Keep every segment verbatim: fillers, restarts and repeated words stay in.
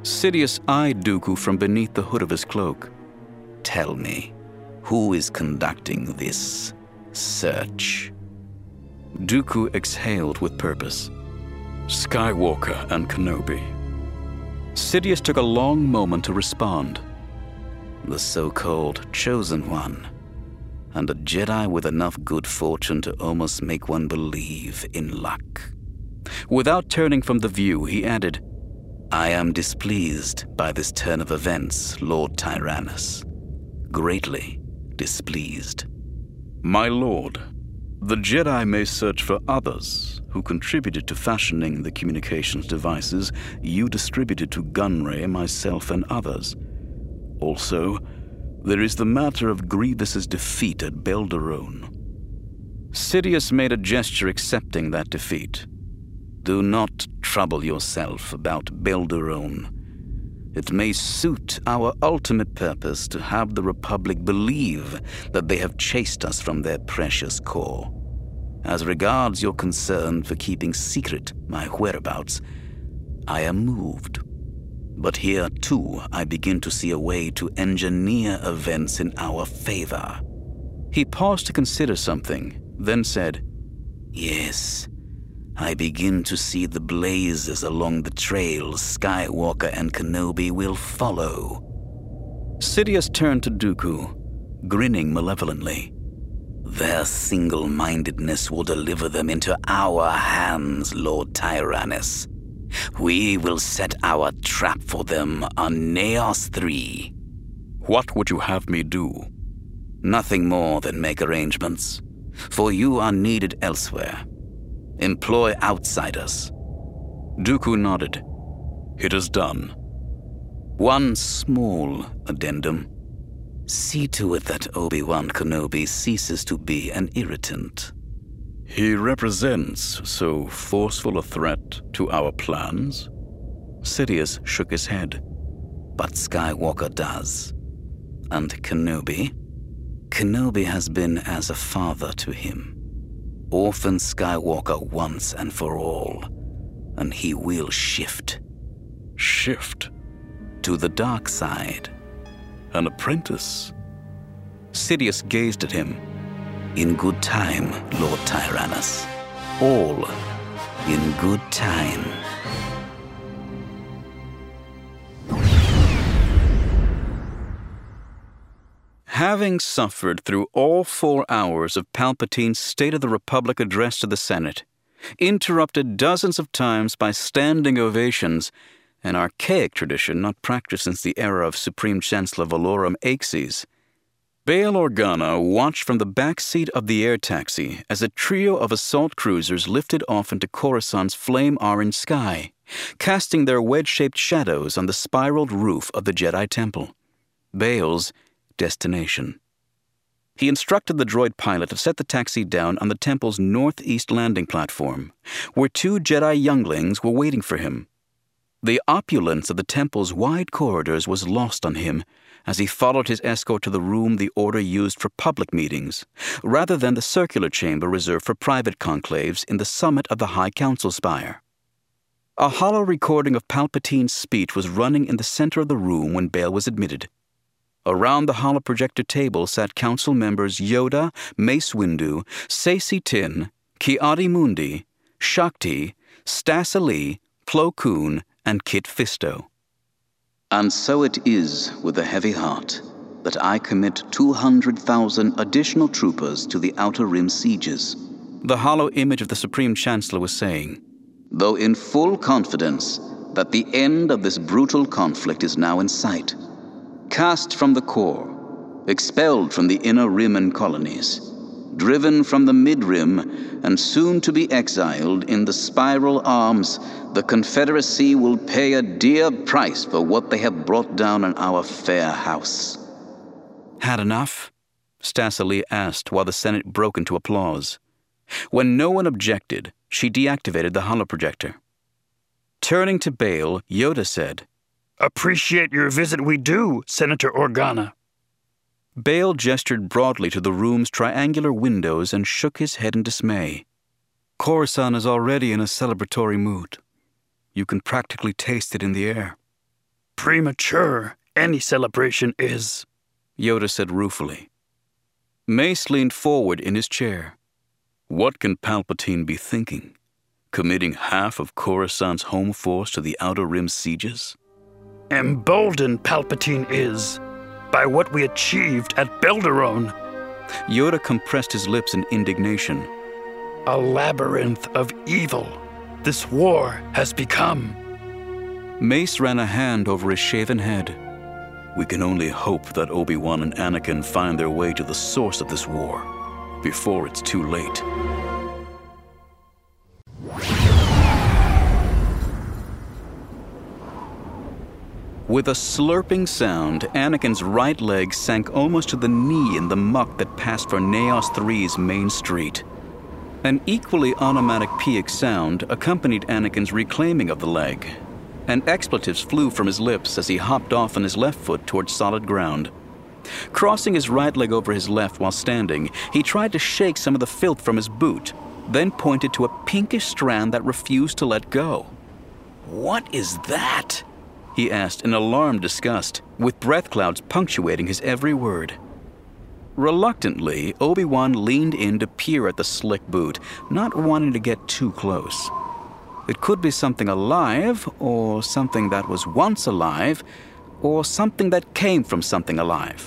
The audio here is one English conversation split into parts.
Sidious eyed Dooku from beneath the hood of his cloak. Tell me, who is conducting this search? Dooku exhaled with purpose. Skywalker and Kenobi. Sidious took a long moment to respond. The so-called Chosen One, and a Jedi with enough good fortune to almost make one believe in luck. Without turning from the view, he added, I am displeased by this turn of events, Lord Tyrannus. Greatly displeased. My lord, the Jedi may search for others who contributed to fashioning the communications devices you distributed to Gunray, myself, and others. Also, there is the matter of Grievous's defeat at Belderone. Sidious made a gesture accepting that defeat. Do not trouble yourself about Belderone. It may suit our ultimate purpose to have the Republic believe that they have chased us from their precious core. As regards your concern for keeping secret my whereabouts, I am moved. But here, too, I begin to see a way to engineer events in our favor. He paused to consider something, then said, Yes, I begin to see the blazes along the trails Skywalker and Kenobi will follow. Sidious turned to Dooku, grinning malevolently. Their single-mindedness will deliver them into our hands, Lord Tyrannus. We will set our trap for them on Naos three. What would you have me do? Nothing more than make arrangements, for you are needed elsewhere. Employ outsiders. Dooku nodded. It is done. One small addendum. See to it that Obi-Wan Kenobi ceases to be an irritant. He represents so forceful a threat to our plans? Sidious shook his head. But Skywalker does. And Kenobi? Kenobi has been as a father to him. Orphan Skywalker once and for all, and he will shift. Shift? To the dark side. An apprentice? Sidious gazed at him. In good time, Lord Tyrannus. All in good time. Having suffered through all four hours of Palpatine's State of the Republic address to the Senate, interrupted dozens of times by standing ovations, an archaic tradition not practiced since the era of Supreme Chancellor Valorum Aixes, Bail Organa watched from the back seat of the air taxi as a trio of assault cruisers lifted off into Coruscant's flame-orange sky, casting their wedge-shaped shadows on the spiraled roof of the Jedi Temple, Bail's destination. He instructed the droid pilot to set the taxi down on the temple's northeast landing platform, where two Jedi younglings were waiting for him. The opulence of the temple's wide corridors was lost on him as he followed his escort to the room the Order used for public meetings, rather than the circular chamber reserved for private conclaves in the summit of the High Council spire. A hollow recording of Palpatine's speech was running in the center of the room when Bail was admitted. Around the holoprojector table sat council members Yoda, Mace Windu, Saesee Tiin, Ki-Adi-Mundi, Shakti, Stas Ali, Plo Koon, and Kit Fisto. And so it is with a heavy heart that I commit two hundred thousand additional troopers to the Outer Rim sieges, the hollow image of the Supreme Chancellor was saying, though in full confidence that the end of this brutal conflict is now in sight. Cast from the core, expelled from the Inner Rim and colonies, driven from the Mid-Rim, and soon to be exiled in the Spiral Arms, the Confederacy will pay a dear price for what they have brought down on our fair house. Had enough? Stas Ali asked while the Senate broke into applause. When no one objected, she deactivated the holoprojector. Turning to Bail, Yoda said, Appreciate your visit we do, Senator Organa. Bail gestured broadly to the room's triangular windows and shook his head in dismay. Coruscant is already in a celebratory mood. You can practically taste it in the air. premature any celebration is," Yoda said ruefully. Mace leaned forward in his chair. What can Palpatine be thinking? Committing half of Coruscant's home force to the Outer Rim sieges? "Emboldened Palpatine is by what we achieved at Belderone." Yoda compressed his lips in indignation. "A labyrinth of evil this war has become." Mace ran a hand over his shaven head. We can only hope that Obi-Wan and Anakin find their way to the source of this war before it's too late. With a slurping sound, Anakin's right leg sank almost to the knee in the muck that passed for Naos three's main street. An equally onomatopoeic sound accompanied Anakin's reclaiming of the leg, and expletives flew from his lips as he hopped off on his left foot towards solid ground. Crossing his right leg over his left while standing, he tried to shake some of the filth from his boot, then pointed to a pinkish strand that refused to let go. "What is that?" he asked in alarmed disgust, with breath clouds punctuating his every word. Reluctantly, Obi-Wan leaned in to peer at the slick boot, not wanting to get too close. It could be something alive, or something that was once alive, or something that came from something alive.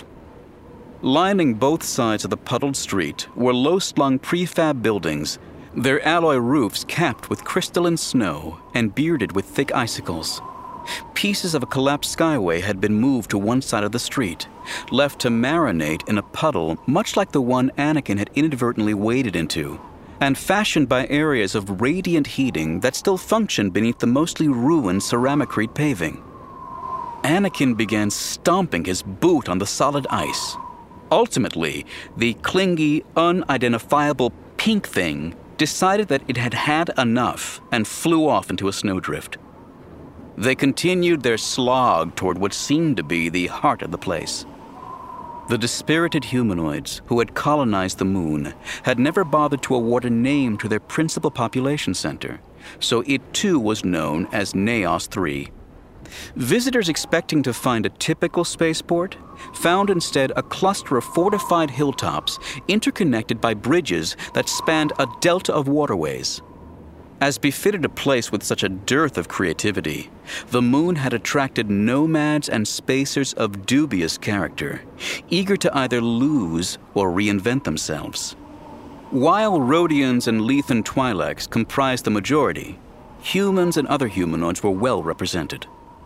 Lining both sides of the puddled street were low-slung prefab buildings, their alloy roofs capped with crystalline snow and bearded with thick icicles. Pieces of a collapsed skyway had been moved to one side of the street, left to marinate in a puddle much like the one Anakin had inadvertently waded into, and fashioned by areas of radiant heating that still functioned beneath the mostly ruined ceramicrete paving. Anakin began stomping his boot on the solid ice. Ultimately, the clingy, unidentifiable pink thing decided that it had had enough and flew off into a snowdrift. They continued their slog toward what seemed to be the heart of the place. The dispirited humanoids who had colonized the moon had never bothered to award a name to their principal population center, so it too was known as Naos three. Visitors expecting to find a typical spaceport found instead a cluster of fortified hilltops interconnected by bridges that spanned a delta of waterways. As befitted a place with such a dearth of creativity, the moon had attracted nomads and spacers of dubious character, eager to either lose or reinvent themselves. While Rhodians and Lethan Twi'leks comprised the majority, humans and other humanoids were well represented.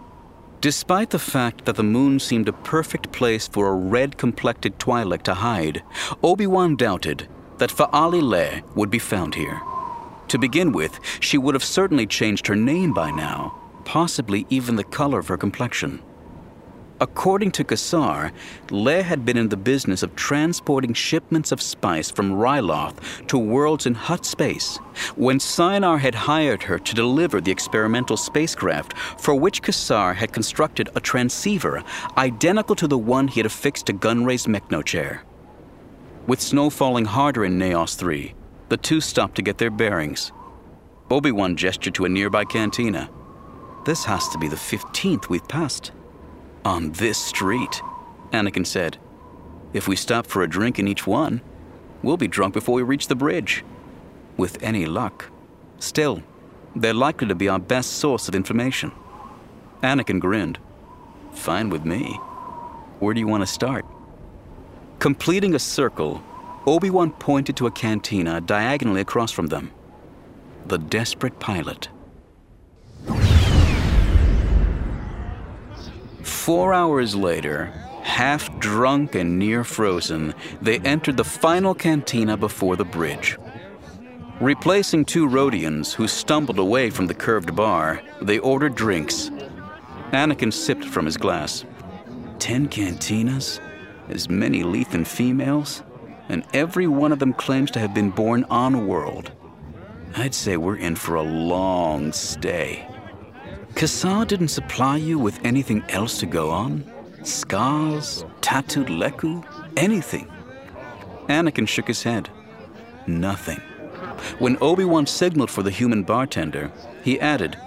Despite the fact that the moon seemed a perfect place for a red-complected Twi'lek to hide, Obi-Wan doubted that Fa'ali Le would be found here. To begin with, she would have certainly changed her name by now, possibly even the color of her complexion. According to Kassar, Le had been in the business of transporting shipments of spice from Ryloth to worlds in Hutt space, when Sienar had hired her to deliver the experimental spacecraft for which Kassar had constructed a transceiver identical to the one he had affixed to Gunray's Mechno chair. With snow falling harder in Naos three, the two stopped to get their bearings. Obi-Wan gestured to a nearby cantina. "This has to be the fifteenth we've passed." "On this street," Anakin said. "If we stop for a drink in each one, we'll be drunk before we reach the bridge. With any luck. Still, they're likely to be our best source of information." Anakin grinned. "Fine with me. Where do you want to start?" Completing a circle, Obi-Wan pointed to a cantina diagonally across from them. The Desperate Pilot. Four hours later, half drunk and near frozen, they entered the final cantina before the bridge. Replacing two Rhodians who stumbled away from the curved bar, they ordered drinks. Anakin sipped from his glass. Ten cantinas, as many Lethan females, and every one of them claims to have been born on-world. I'd say we're in for a long stay. Kassar didn't supply you with anything else to go on? Scars, tattooed Leku, anything? Anakin shook his head. Nothing. When Obi-Wan signaled for the human bartender, he added,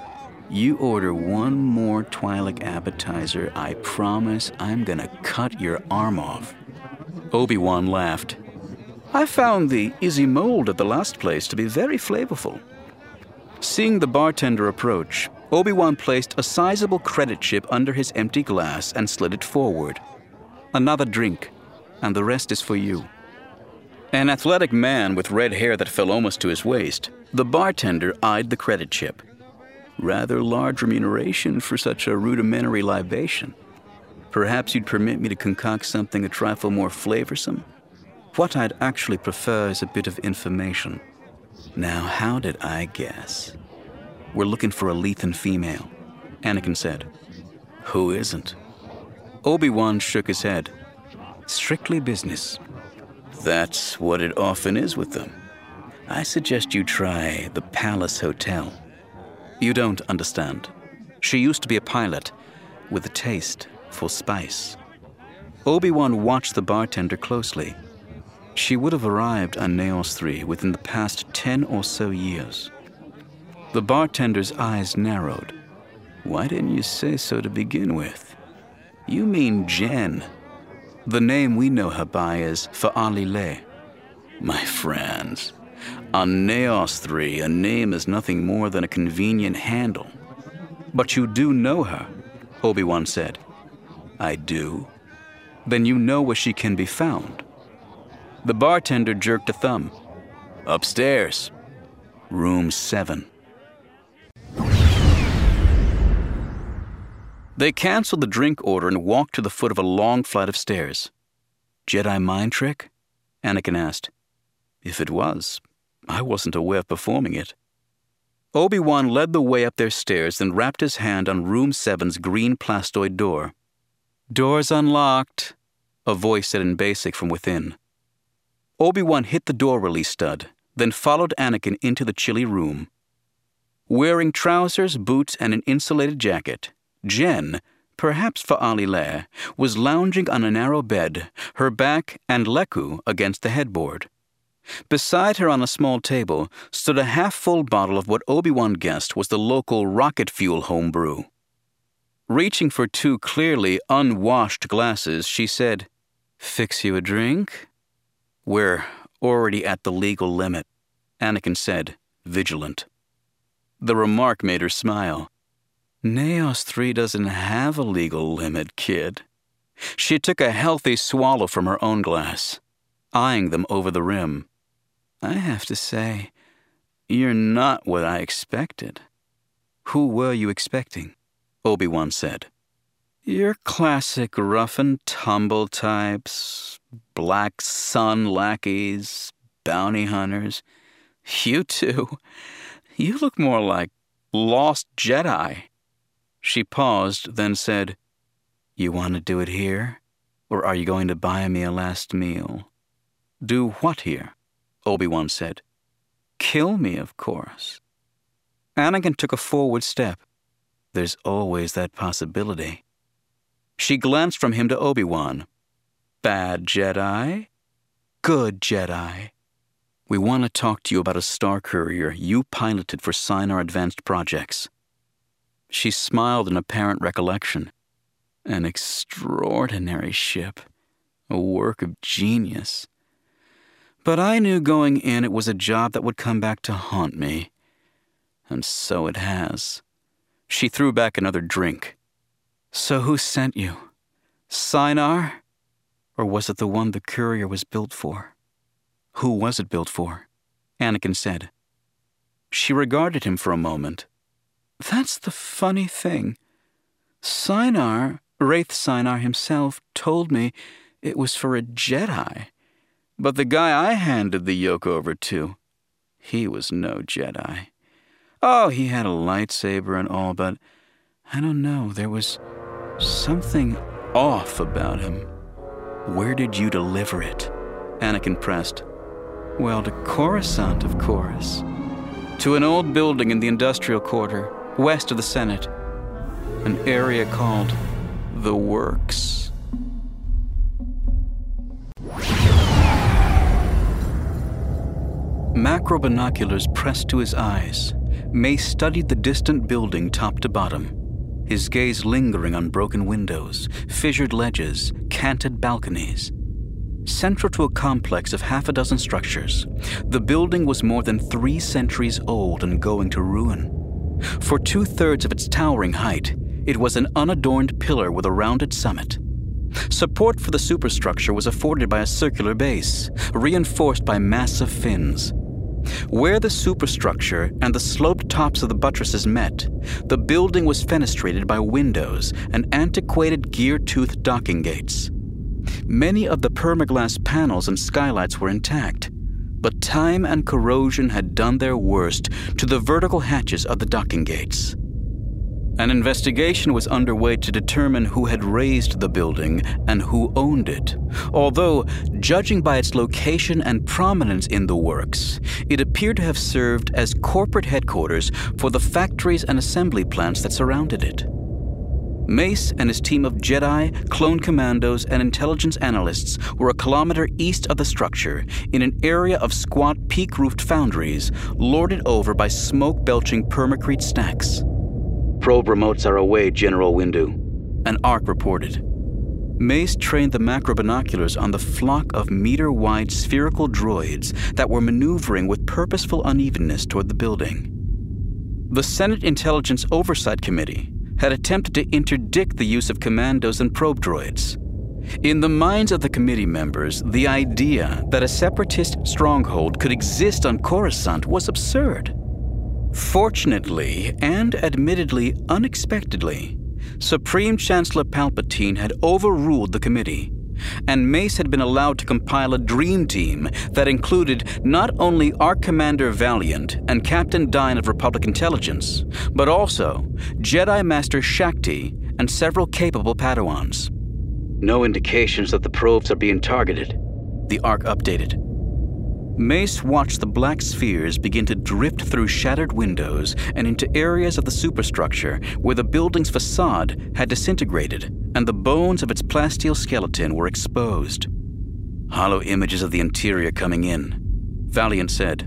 You order one more Twi'lek appetizer, I promise I'm gonna cut your arm off. Obi-Wan laughed. I found the Izzy mold at the last place to be very flavorful. Seeing the bartender approach, Obi-Wan placed a sizable credit chip under his empty glass and slid it forward. Another drink, and the rest is for you. An athletic man with red hair that fell almost to his waist, the bartender eyed the credit chip. Rather large remuneration for such a rudimentary libation. Perhaps you'd permit me to concoct something a trifle more flavorsome? What I'd actually prefer is a bit of information. Now, how did I guess? We're looking for a Lethan female, Anakin said. Who isn't? Obi-Wan shook his head. Strictly business. That's what it often is with them. I suggest you try the Palace Hotel. You don't understand. She used to be a pilot with a taste for spice. Obi-Wan watched the bartender closely. She would have arrived on Naos three within the past ten or so years. The bartender's eyes narrowed. Why didn't you say so to begin with? You mean Jen. The name we know her by is Fa'alile. My friends, on Naos three, a name is nothing more than a convenient handle. But you do know her, Obi-Wan said. I do. Then you know where she can be found. The bartender jerked a thumb. Upstairs. Room seven. They canceled the drink order and walked to the foot of a long flight of stairs. Jedi mind trick? Anakin asked. If it was, I wasn't aware of performing it. Obi-Wan led the way up their stairs and wrapped his hand on Room seven's green plastoid door. Door's unlocked, a voice said in Basic from within. Obi-Wan hit the door release stud, then followed Anakin into the chilly room. Wearing trousers, boots, and an insulated jacket, Jen, perhaps Fa'alile, was lounging on a narrow bed, her back and Leku against the headboard. Beside her on a small table stood a half-full bottle of what Obi-Wan guessed was the local rocket fuel homebrew. Reaching for two clearly unwashed glasses, she said, Fix you a drink? We're already at the legal limit, Anakin said, vigilant. The remark made her smile. Naos three doesn't have a legal limit, kid. She took a healthy swallow from her own glass, eyeing them over the rim. I have to say, you're not what I expected. Who were you expecting? Obi-Wan said. Your classic rough-and-tumble types, black sun lackeys, bounty hunters. You two, you look more like lost Jedi. She paused, then said, You want to do it here? Or are you going to buy me a last meal? Do what here? Obi-Wan said. Kill me, of course. Anakin took a forward step. There's always that possibility. She glanced from him to Obi-Wan. Bad Jedi? Good Jedi. We want to talk to you about a star courier you piloted for Sinar Advanced Projects. She smiled in apparent recollection. An extraordinary ship. A work of genius. But I knew going in it was a job that would come back to haunt me. And so it has. She threw back another drink. So who sent you? Sinar? Or was it the one the courier was built for? Who was it built for? Anakin said. She regarded him for a moment. That's the funny thing. Sinar, Wraith Sinar himself, told me it was for a Jedi. But the guy I handed the yoke over to, he was no Jedi. Oh, he had a lightsaber and all, but I don't know, there was something off about him. Where did you deliver it? Anakin pressed. Well, to Coruscant, of course. To an old building in the industrial quarter, west of the Senate. An area called The Works. Macro binoculars pressed to his eyes, Mace studied the distant building top to bottom, his gaze lingering on broken windows, fissured ledges, canted balconies. Central to a complex of half a dozen structures, the building was more than three centuries old and going to ruin. For two-thirds of its towering height, it was an unadorned pillar with a rounded summit. Support for the superstructure was afforded by a circular base, reinforced by massive fins. Where the superstructure and the sloped tops of the buttresses met, the building was fenestrated by windows and antiquated gear-toothed docking gates. Many of the permaglass panels and skylights were intact, but time and corrosion had done their worst to the vertical hatches of the docking gates. An investigation was underway to determine who had raised the building and who owned it, although, judging by its location and prominence in the works, it appeared to have served as corporate headquarters for the factories and assembly plants that surrounded it. Mace and his team of Jedi, clone commandos, and intelligence analysts were a kilometer east of the structure in an area of squat peak-roofed foundries lorded over by smoke-belching permacrete stacks. Probe remotes are away, General Windu, an ARC reported. Mace trained the macro binoculars on the flock of meter-wide spherical droids that were maneuvering with purposeful unevenness toward the building. The Senate Intelligence Oversight Committee had attempted to interdict the use of commandos and probe droids. In the minds of the committee members, the idea that a separatist stronghold could exist on Coruscant was absurd. Fortunately, and admittedly unexpectedly, Supreme Chancellor Palpatine had overruled the committee, and Mace had been allowed to compile a dream team that included not only ARC Commander Valiant and Captain Dyne of Republic Intelligence, but also Jedi Master Shakti and several capable Padawans. No indications that the probes are being targeted, the ARC updated. Mace watched the black spheres begin to drift through shattered windows and into areas of the superstructure where the building's facade had disintegrated and the bones of its plasteel skeleton were exposed. Hollow images of the interior coming in, Valiant said.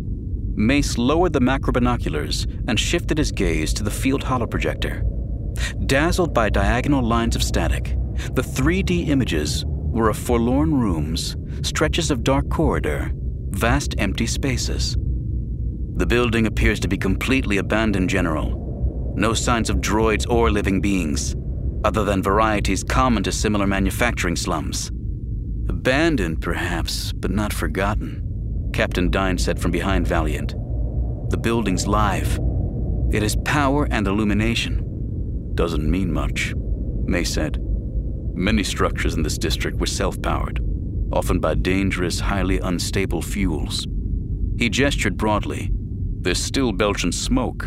Mace lowered the macro binoculars and shifted his gaze to the field holoprojector. Dazzled by diagonal lines of static, the three D images were of forlorn rooms, stretches of dark corridor, vast empty spaces. The building appears to be completely abandoned, General. No signs of droids or living beings, other than varieties common to similar manufacturing slums. Abandoned, perhaps, but not forgotten, Captain Dyne said from behind Valiant. The building's live. It has power and illumination. Doesn't mean much, Mace said. Many structures in this district were self-powered, often by dangerous, highly unstable fuels. He gestured broadly. There's still belching smoke.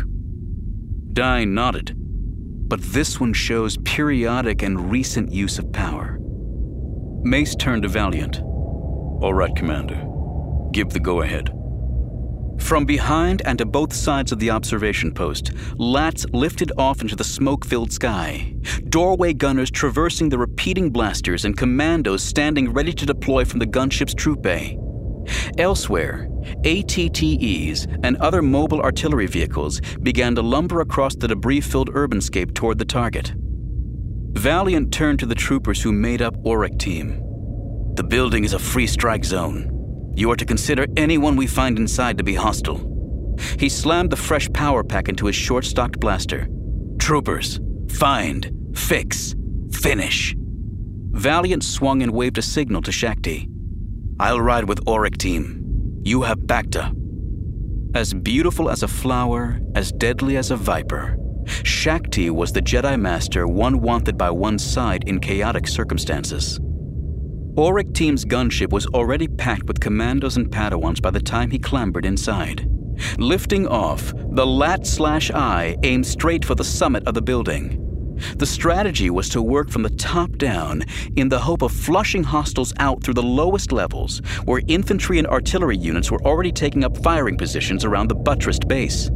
Dyne nodded. But this one shows periodic and recent use of power. Mace turned to Valiant. All right, Commander. Give the go-ahead. From behind and to both sides of the observation post, lats lifted off into the smoke-filled sky, doorway gunners traversing the repeating blasters and commandos standing ready to deploy from the gunship's troop bay. Elsewhere, A T T Es and other mobile artillery vehicles began to lumber across the debris-filled urbanscape toward the target. Valiant turned to the troopers who made up Auric Team. The building is a free strike zone. You are to consider anyone we find inside to be hostile. He slammed the fresh power pack into his short-stocked blaster. Troopers, find, fix, finish. Valiant swung and waved a signal to Shakti. I'll ride with Auric Team. You have Bacta. As beautiful as a flower, as deadly as a viper, Shakti was the Jedi Master one wanted by one's side in chaotic circumstances. Auric Team's gunship was already packed with commandos and Padawans by the time he clambered inside. Lifting off, the Lat-slash-I aimed straight for the summit of the building. The strategy was to work from the top down in the hope of flushing hostiles out through the lowest levels, where infantry and artillery units were already taking up firing positions around the buttressed base.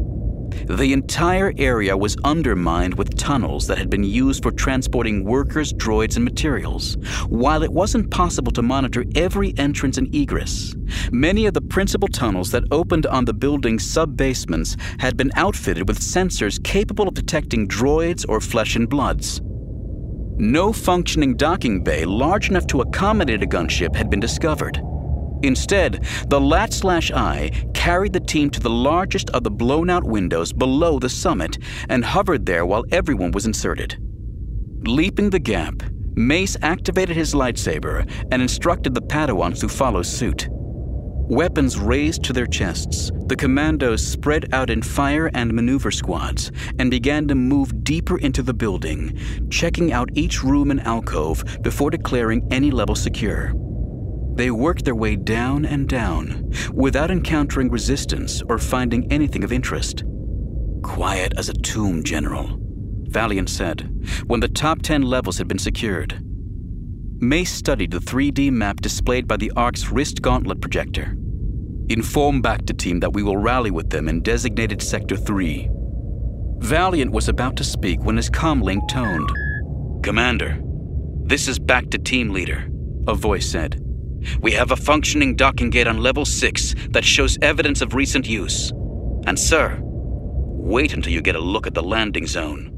The entire area was undermined with tunnels that had been used for transporting workers, droids, and materials. While it wasn't possible to monitor every entrance and egress, many of the principal tunnels that opened on the building's sub-basements had been outfitted with sensors capable of detecting droids or flesh and bloods. No functioning docking bay large enough to accommodate a gunship had been discovered. Instead, the Lat/I carried the team to the largest of the blown-out windows below the summit and hovered there while everyone was inserted. Leaping the gap, Mace activated his lightsaber and instructed the Padawans to follow suit. Weapons raised to their chests, the commandos spread out in fire and maneuver squads and began to move deeper into the building, checking out each room and alcove before declaring any level secure. They worked their way down and down, without encountering resistance or finding anything of interest. "Quiet as a tomb, General," Valiant said, when the top ten levels had been secured. Mace studied the three D map displayed by the Ark's wrist gauntlet projector. "Inform Bacta team that we will rally with them in designated Sector three. Valiant was about to speak when his comlink toned. "Commander, this is Bacta team leader," a voice said. "We have a functioning docking gate on level six that shows evidence of recent use. And sir, wait until you get a look at the landing zone."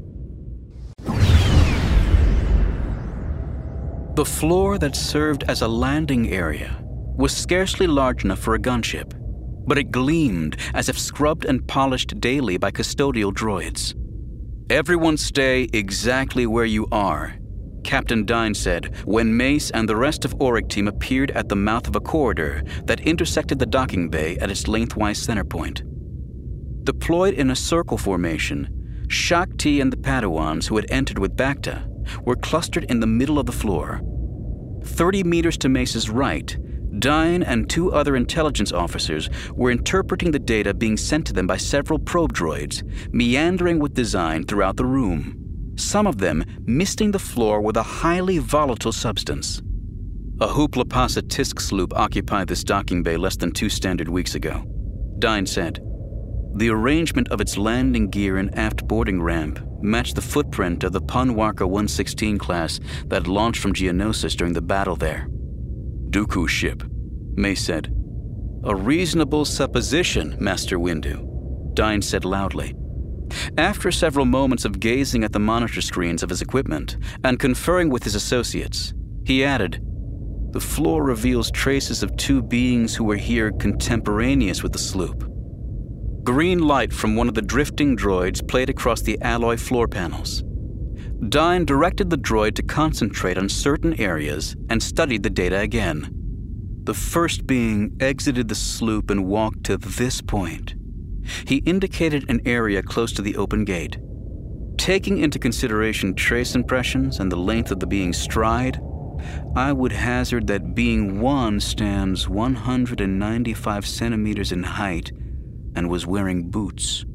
The floor that served as a landing area was scarcely large enough for a gunship, but it gleamed as if scrubbed and polished daily by custodial droids. "Everyone stay exactly where you are," Captain Dine said when Mace and the rest of Auric team appeared at the mouth of a corridor that intersected the docking bay at its lengthwise center point. Deployed in a circle formation, Shaak Ti and the Padawans who had entered with Bacta were clustered in the middle of the floor. Thirty meters to Mace's right, Dine and two other intelligence officers were interpreting the data being sent to them by several probe droids, meandering with design throughout the room, some of them misting the floor with a highly volatile substance. A Hoopla Pasa Tisk sloop occupied this docking bay less than two standard weeks ago, Dine said. The arrangement of its landing gear and aft boarding ramp matched the footprint of the Punwarka one sixteen class that launched from Geonosis during the battle there. "Dooku's ship," Mace said. "A reasonable supposition, Master Windu," Dine said loudly. After several moments of gazing at the monitor screens of his equipment and conferring with his associates, he added, "The floor reveals traces of two beings who were here contemporaneous with the sloop." Green light from one of the drifting droids played across the alloy floor panels. Dine directed the droid to concentrate on certain areas and studied the data again. The first being exited the sloop and walked to this point. He indicated an area close to the open gate. Taking into consideration trace impressions and the length of the being's stride, I would hazard that being one stands one hundred ninety-five centimeters in height and was wearing boots.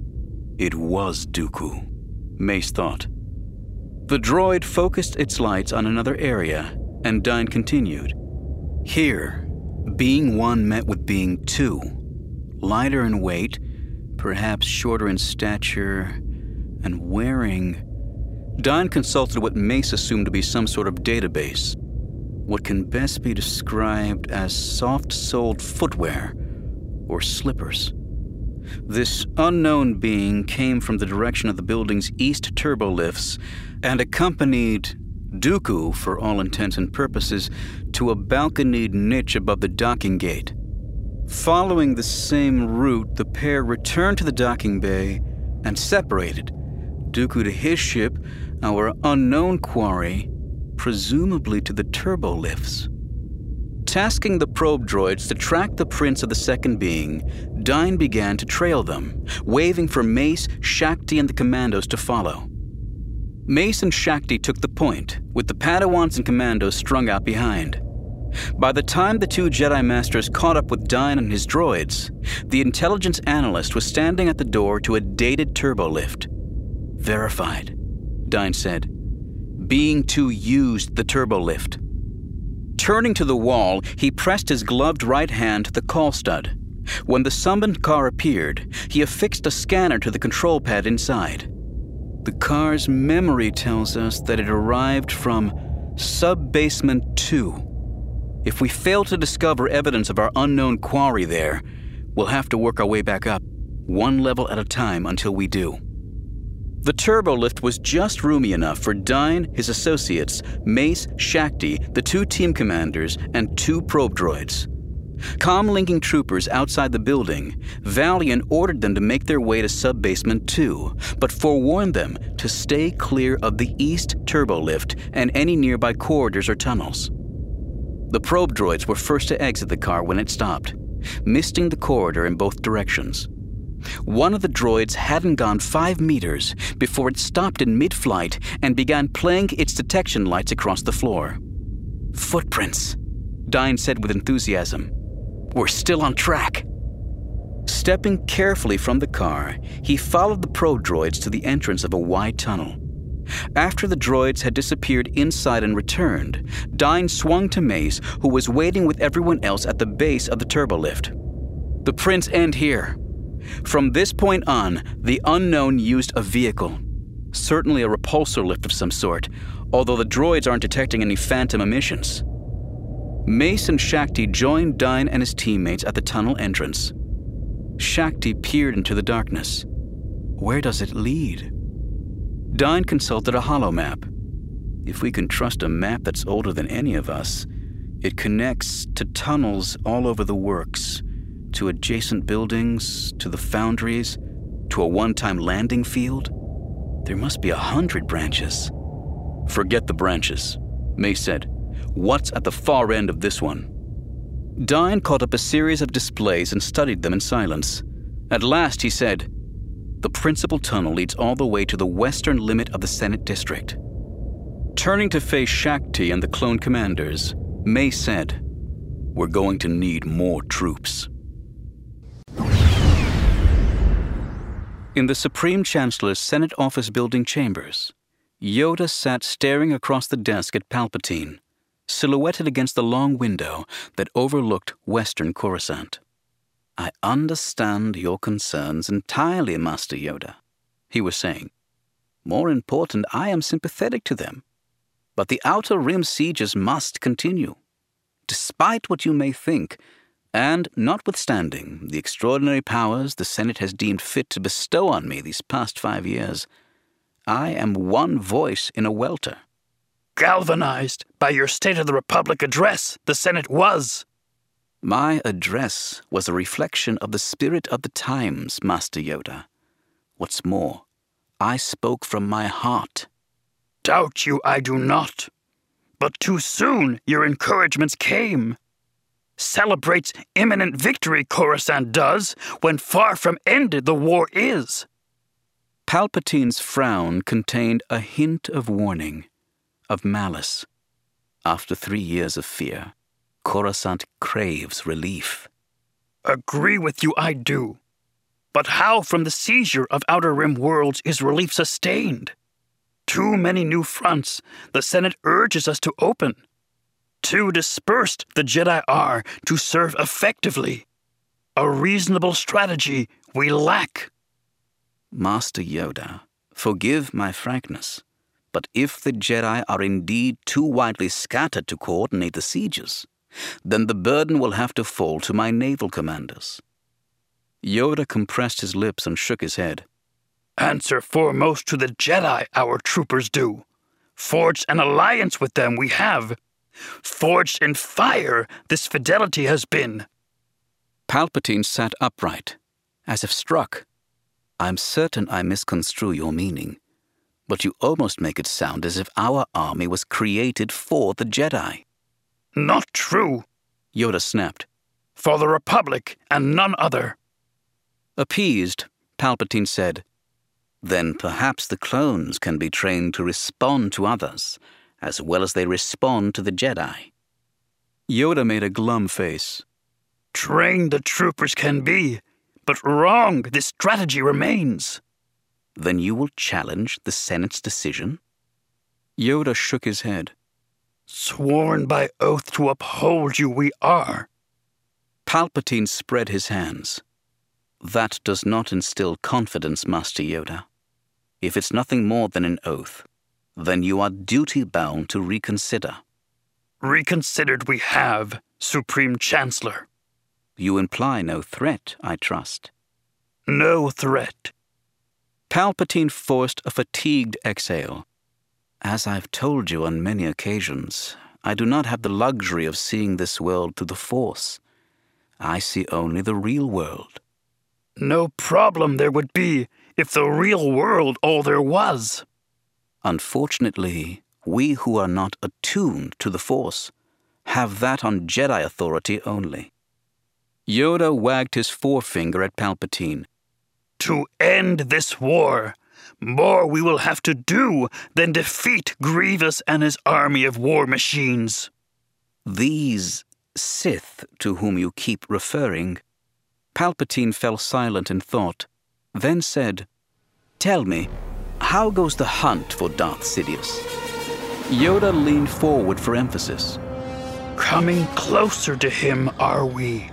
It was Dooku, Mace thought. The droid focused its lights on another area, and Dine continued. Here, being one met with being two, lighter in weight, perhaps shorter in stature, and wearing... Dine consulted what Mace assumed to be some sort of database, what can best be described as soft-soled footwear or slippers. This unknown being came from the direction of the building's east turbo lifts and accompanied Dooku, for all intents and purposes, to a balconied niche above the docking gate. Following the same route, the pair returned to the docking bay and separated, Dooku to his ship, our unknown quarry, presumably to the turbo lifts. Tasking the probe droids to track the prints of the second being, Dine began to trail them, waving for Mace, Shaak Ti, and the commandos to follow. Mace and Shaak Ti took the point, with the Padawans and commandos strung out behind. By the time the two Jedi Masters caught up with Dine and his droids, the intelligence analyst was standing at the door to a dated turbolift. Verified, Dine said. Being two used the turbolift. Turning to the wall, he pressed his gloved right hand to the call stud. When the summoned car appeared, he affixed a scanner to the control pad inside. The car's memory tells us that it arrived from Sub-Basement two. If we fail to discover evidence of our unknown quarry there, we'll have to work our way back up, one level at a time until we do. The turbo lift was just roomy enough for Dine, his associates, Mace, Shakti, the two team commanders, and two probe droids. Comlinking troopers outside the building, Valiant ordered them to make their way to Sub-Basement two, but forewarned them to stay clear of the east turbo lift and any nearby corridors or tunnels. The probe droids were first to exit the car when it stopped, misting the corridor in both directions. One of the droids hadn't gone five meters before it stopped in mid-flight and began playing its detection lights across the floor. "Footprints," Dine said with enthusiasm. "We're still on track." Stepping carefully from the car, he followed the probe droids to the entrance of a wide tunnel. After the droids had disappeared inside and returned, Dine swung to Mace, who was waiting with everyone else at the base of the turbolift. "The prints end here. From this point on, the unknown used a vehicle, certainly a repulsor lift of some sort, although the droids aren't detecting any phantom emissions." Mace and Shakti joined Dine and his teammates at the tunnel entrance. Shakti peered into the darkness. Where does it lead? Dine consulted a holomap. If we can trust a map that's older than any of us, it connects to tunnels all over the works, to adjacent buildings, to the foundries, to a one-time landing field. There must be a hundred branches. Forget the branches, Mace said. What's at the far end of this one? Dine caught up a series of displays and studied them in silence. At last he said, "The principal tunnel leads all the way to the western limit of the Senate District." Turning to face Shakti and the clone commanders, Mace said, "We're going to need more troops." In the Supreme Chancellor's Senate office building chambers, Yoda sat staring across the desk at Palpatine, silhouetted against the long window that overlooked western Coruscant. "I understand your concerns entirely, Master Yoda," he was saying. "More important, I am sympathetic to them. But the Outer Rim sieges must continue. Despite what you may think, and notwithstanding the extraordinary powers the Senate has deemed fit to bestow on me these past five years, I am one voice in a welter." Galvanized by your State of the Republic address, the Senate was. My address was a reflection of the spirit of the times, Master Yoda. What's more, I spoke from my heart. Doubt you I do not. But too soon your encouragements came. Celebrates imminent victory, Coruscant does, when far from ended the war is. Palpatine's frown contained a hint of warning, of malice. After three years of fear, Coruscant craves relief. Agree with you I do. But how from the seizure of Outer Rim worlds is relief sustained? Too many new fronts the Senate urges us to open. Too dispersed the Jedi are to serve effectively. A reasonable strategy we lack. Master Yoda, forgive my frankness, but if the Jedi are indeed too widely scattered to coordinate the sieges, then the burden will have to fall to my naval commanders. Yoda compressed his lips and shook his head. Answer foremost to the Jedi our troopers do. Forged an alliance with them we have. Forged in fire this fidelity has been. Palpatine sat upright, as if struck. I'm certain I misconstrue your meaning, but you almost make it sound as if our army was created for the Jedi. Not true, Yoda snapped. For the Republic and none other. Appeased, Palpatine said, Then perhaps the clones can be trained to respond to others, as well as they respond to the Jedi. Yoda made a glum face. Trained the troopers can be, but wrong this strategy remains. Then you will challenge the Senate's decision? Yoda shook his head. Sworn by oath to uphold you we are. Palpatine spread his hands. That does not instill confidence, Master Yoda. If it's nothing more than an oath, then you are duty-bound to reconsider. Reconsidered we have, Supreme Chancellor. You imply no threat, I trust. No threat. Palpatine forced a fatigued exhale. As I've told you on many occasions, I do not have the luxury of seeing this world through the Force. I see only the real world. No problem there would be if the real world all there was. Unfortunately, we who are not attuned to the Force have that on Jedi authority only. Yoda wagged his forefinger at Palpatine. To end this war, more we will have to do than defeat Grievous and his army of war machines. These Sith to whom you keep referring. Palpatine fell silent in thought, then said, Tell me, how goes the hunt for Darth Sidious? Yoda leaned forward for emphasis. Coming closer to him, are we?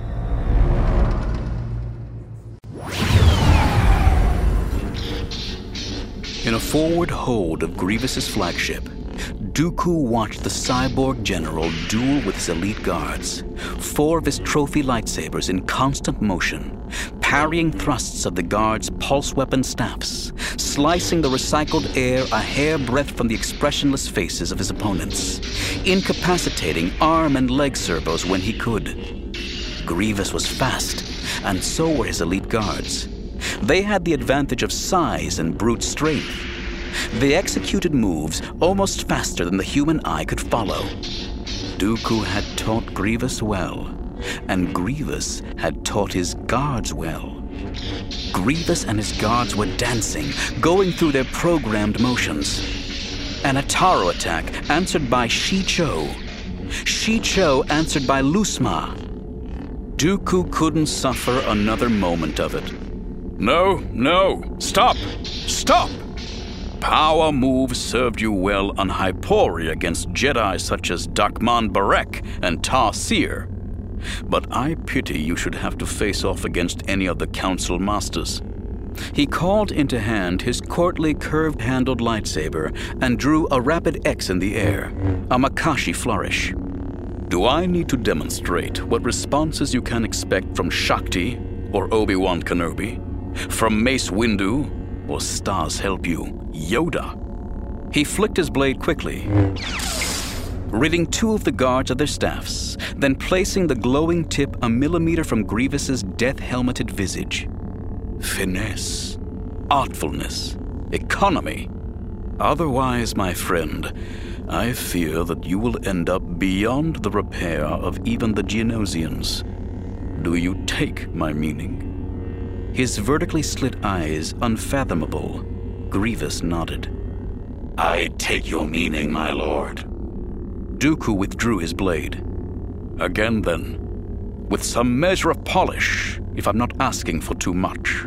In a forward hold of Grievous's flagship, Dooku watched the cyborg general duel with his elite guards, four of his trophy lightsabers in constant motion, parrying thrusts of the guards' pulse weapon staffs, slicing the recycled air a hair-breadth from the expressionless faces of his opponents, incapacitating arm and leg servos when he could. Grievous was fast, and so were his elite guards. They had the advantage of size and brute strength. They executed moves almost faster than the human eye could follow. Dooku had taught Grievous well, and Grievous had taught his guards well. Grievous and his guards were dancing, going through their programmed motions. An Ataro attack answered by Shi-Cho. Shi-Cho answered by Lusma. Dooku couldn't suffer another moment of it. No, no, stop, stop! Power moves served you well on Hypori against Jedi such as Dakman Barek and Tar-Seer. But I pity you should have to face off against any of the Council Masters. He called into hand his courtly curved-handled lightsaber and drew a rapid X in the air, a Makashi flourish. Do I need to demonstrate what responses you can expect from Shakti or Obi-Wan Kenobi? From Mace Windu, or stars help you, Yoda? He flicked his blade quickly, ridding two of the guards of their staffs, then placing the glowing tip a millimeter from Grievous's death-helmeted visage. Finesse, artfulness, economy. Otherwise, my friend, I fear that you will end up beyond the repair of even the Geonosians. Do you take my meaning? His vertically slit eyes unfathomable, Grievous nodded. I take your meaning, my lord. Dooku withdrew his blade. Again, then, with some measure of polish, if I'm not asking for too much.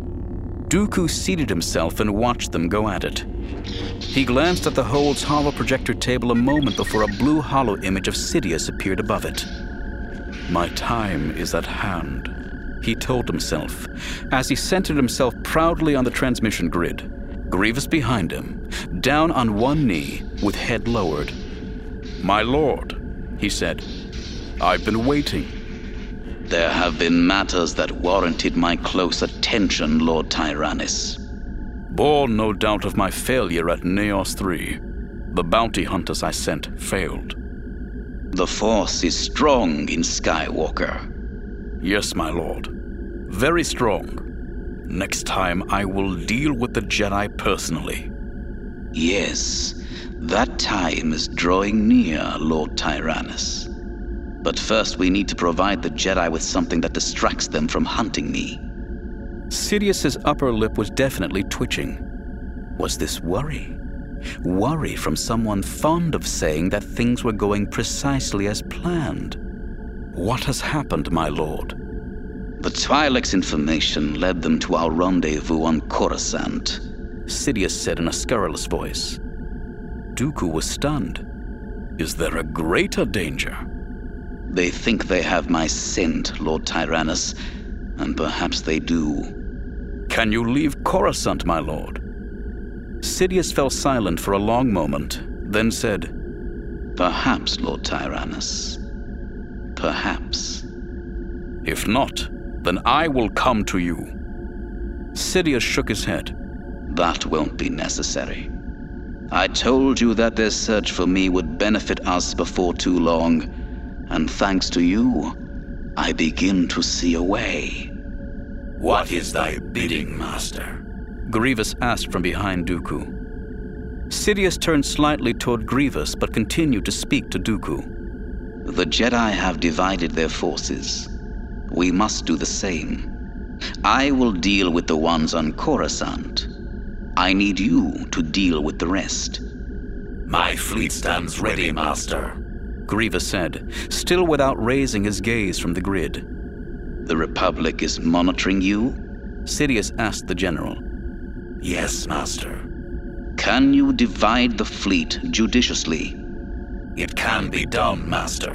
Dooku seated himself and watched them go at it. He glanced at the hold's holoprojector table a moment before a blue hollow image of Sidious appeared above it. My time is at hand, he told himself, as he centered himself proudly on the transmission grid, Grievous behind him, down on one knee with head lowered. My lord, he said, I've been waiting. There have been matters that warranted my close attention, Lord Tyrannus. Born, no doubt, of my failure at Naos three. The bounty hunters I sent failed. The Force is strong in Skywalker. Yes, my lord. Very strong. Next time I will deal with the Jedi personally. Yes, that time is drawing near, Lord Tyrannus. But first we need to provide the Jedi with something that distracts them from hunting me. Sidious's upper lip was definitely twitching. Was this worry? Worry from someone fond of saying that things were going precisely as planned. What has happened, my lord? The Twi'lek's information led them to our rendezvous on Coruscant, Sidious said in a scurrilous voice. Dooku was stunned. Is there a greater danger? They think they have my scent, Lord Tyrannus, and perhaps they do. Can you leave Coruscant, my lord? Sidious fell silent for a long moment, then said, Perhaps, Lord Tyrannus. Perhaps. If not, then I will come to you. Sidious shook his head. That won't be necessary. I told you that their search for me would benefit us before too long, and thanks to you, I begin to see a way. What is thy bidding, master? Grievous asked from behind Dooku. Sidious turned slightly toward Grievous, but continued to speak to Dooku. The Jedi have divided their forces. We must do the same. I will deal with the ones on Coruscant. I need you to deal with the rest. My fleet stands ready, master, Grievous said, still without raising his gaze from the grid. The Republic is monitoring you? Sidious asked the general. Yes, master. Can you divide the fleet judiciously? It can be done, master.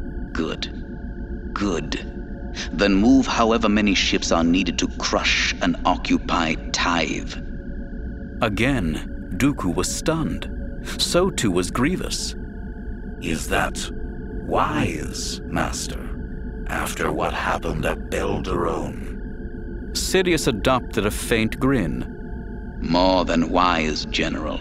Good. Good. Then move however many ships are needed to crush and occupy Tithe. Again, Dooku was stunned. So too was Grievous. Is that wise, master, after what happened at Belderone? Sidious adopted a faint grin. More than wise, General.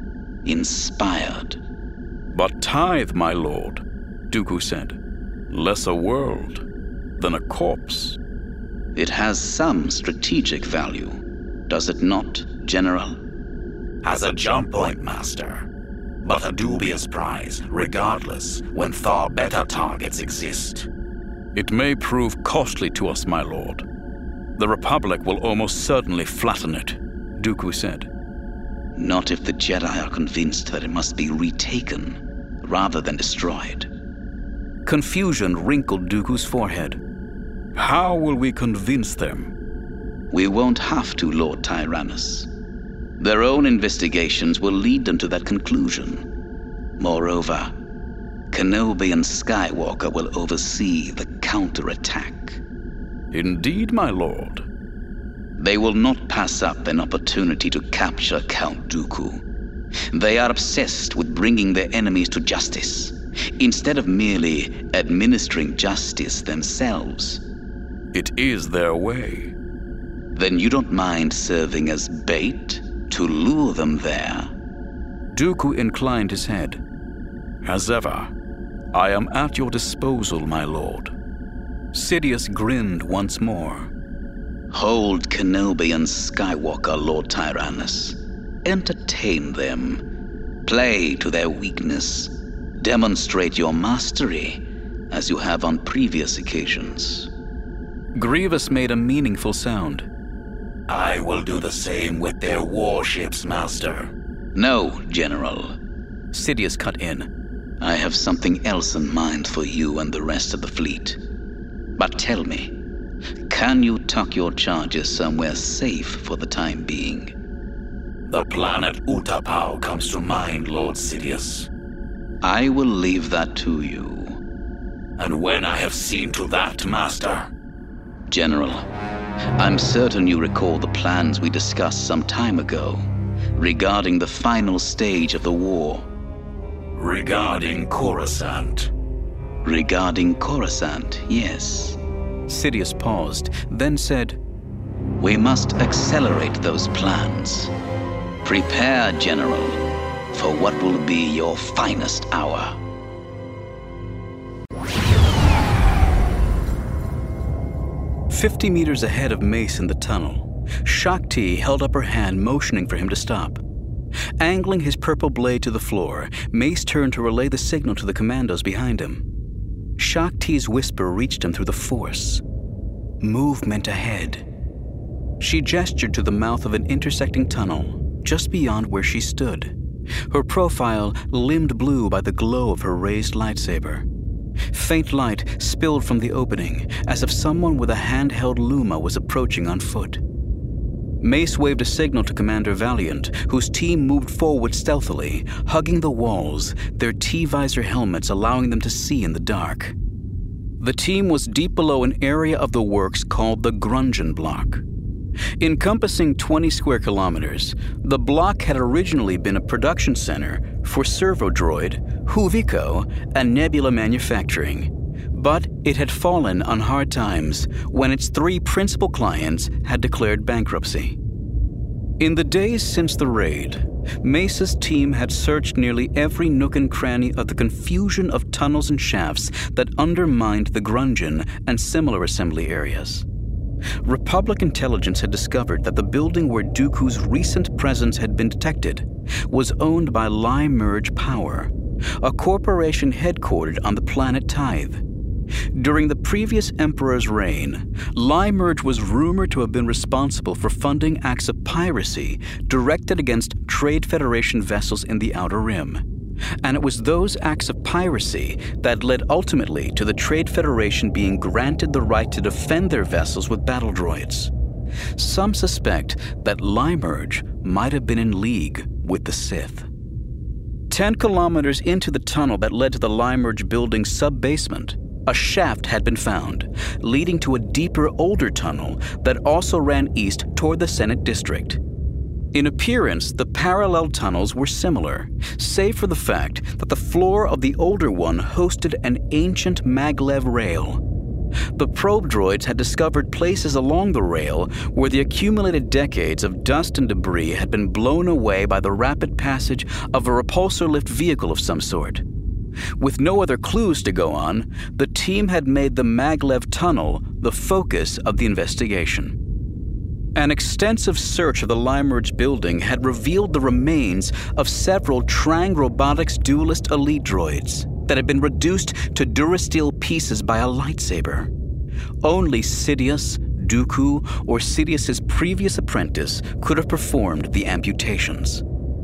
Inspired. But Tithe, my lord, Dooku said. Less a world than a corpse. It has some strategic value, does it not, General? As a jump point, master. But a dubious prize, regardless, when far better targets exist. It may prove costly to us, my lord. The Republic will almost certainly flatten it, Dooku said. Not if the Jedi are convinced that it must be retaken, rather than destroyed. Confusion wrinkled Dooku's forehead. How will we convince them? We won't have to, Lord Tyrannus. Their own investigations will lead them to that conclusion. Moreover, Kenobi and Skywalker will oversee the counterattack. Indeed, my lord. They will not pass up an opportunity to capture Count Dooku. They are obsessed with bringing their enemies to justice, instead of merely administering justice themselves. It is their way. Then you don't mind serving as bait to lure them there? Dooku inclined his head. As ever, I am at your disposal, my lord. Sidious grinned once more. Hold Kenobi and Skywalker, Lord Tyrannus. Entertain them. Play to their weakness. Demonstrate your mastery, as you have on previous occasions. Grievous made a meaningful sound. I will do the same with their warships, master. No, General. Sidious cut in. I have something else in mind for you and the rest of the fleet. But tell me, can you tuck your charges somewhere safe for the time being? The planet Utapau comes to mind, Lord Sidious. I will leave that to you. And when I have seen to that, master? General, I'm certain you recall the plans we discussed some time ago regarding the final stage of the war. Regarding Coruscant. Regarding Coruscant, yes. Sidious paused, then said, We must accelerate those plans. Prepare, General, for what will be your finest hour. Fifty meters ahead of Mace in the tunnel, Shaak Ti held up her hand, motioning for him to stop. Angling his purple blade to the floor, Mace turned to relay the signal to the commandos behind him. Shaak Ti's whisper reached him through the Force. Movement ahead. She gestured to the mouth of an intersecting tunnel, just beyond where she stood, her profile limned blue by the glow of her raised lightsaber. Faint light spilled from the opening, as if someone with a handheld Luma was approaching on foot. Mace waved a signal to Commander Valiant, whose team moved forward stealthily, hugging the walls, their T-visor helmets allowing them to see in the dark. The team was deep below an area of the works called the Grungeon Block. Encompassing twenty square kilometers, the block had originally been a production center for Servodroid, Huvico, and Nebula Manufacturing, but it had fallen on hard times when its three principal clients had declared bankruptcy. In the days since the raid, Mesa's team had searched nearly every nook and cranny of the confusion of tunnels and shafts that undermined the Grungeon and similar assembly areas. Republic intelligence had discovered that the building where Dooku's recent presence had been detected was owned by Limurge Power, a corporation headquartered on the planet Tithe. During the previous Emperor's reign, Limurge was rumored to have been responsible for funding acts of piracy directed against Trade Federation vessels in the Outer Rim. And it was those acts of piracy that led ultimately to the Trade Federation being granted the right to defend their vessels with battle droids. Some suspect that Limurge might have been in league with the Sith. Ten kilometers into the tunnel that led to the Limurge building's sub-basement, a shaft had been found, leading to a deeper, older tunnel that also ran east toward the Senate District. In appearance, the parallel tunnels were similar, save for the fact that the floor of the older one hosted an ancient maglev rail. The probe droids had discovered places along the rail where the accumulated decades of dust and debris had been blown away by the rapid passage of a repulsor lift vehicle of some sort. With no other clues to go on, the team had made the maglev tunnel the focus of the investigation. An extensive search of the Limurge building had revealed the remains of several Trang Robotics duelist elite droids that had been reduced to Durasteel pieces by a lightsaber. Only Sidious, Dooku, or Sidious's previous apprentice could have performed the amputations.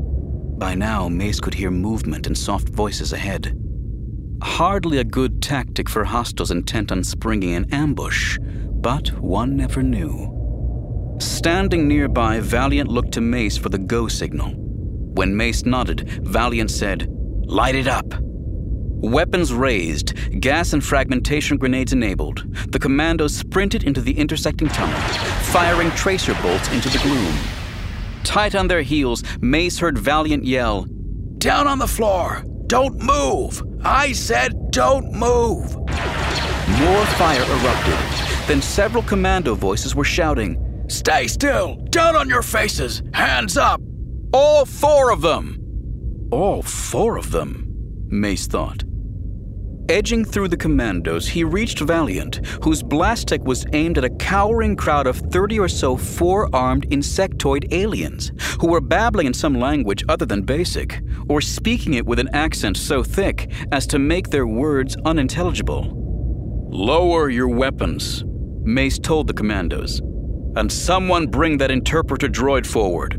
By now, Mace could hear movement and soft voices ahead. Hardly a good tactic for hostiles intent on springing an ambush, but one never knew. Standing nearby, Valiant looked to Mace for the go signal. When Mace nodded, Valiant said, "Light it up." Weapons raised, gas and fragmentation grenades enabled, the commandos sprinted into the intersecting tunnel, firing tracer bolts into the gloom. Tight on their heels, Mace heard Valiant yell, "Down on the floor! Don't move! I said don't move!" More fire erupted. Then several commando voices were shouting, "Stay still! Down on your faces! Hands up! All four of them!" All four of them, Mace thought. Edging through the commandos, he reached Valiant, whose blastech was aimed at a cowering crowd of thirty or so four-armed insectoid aliens, who were babbling in some language other than Basic, or speaking it with an accent so thick as to make their words unintelligible. "Lower your weapons," Mace told the commandos, "and someone bring that interpreter droid forward."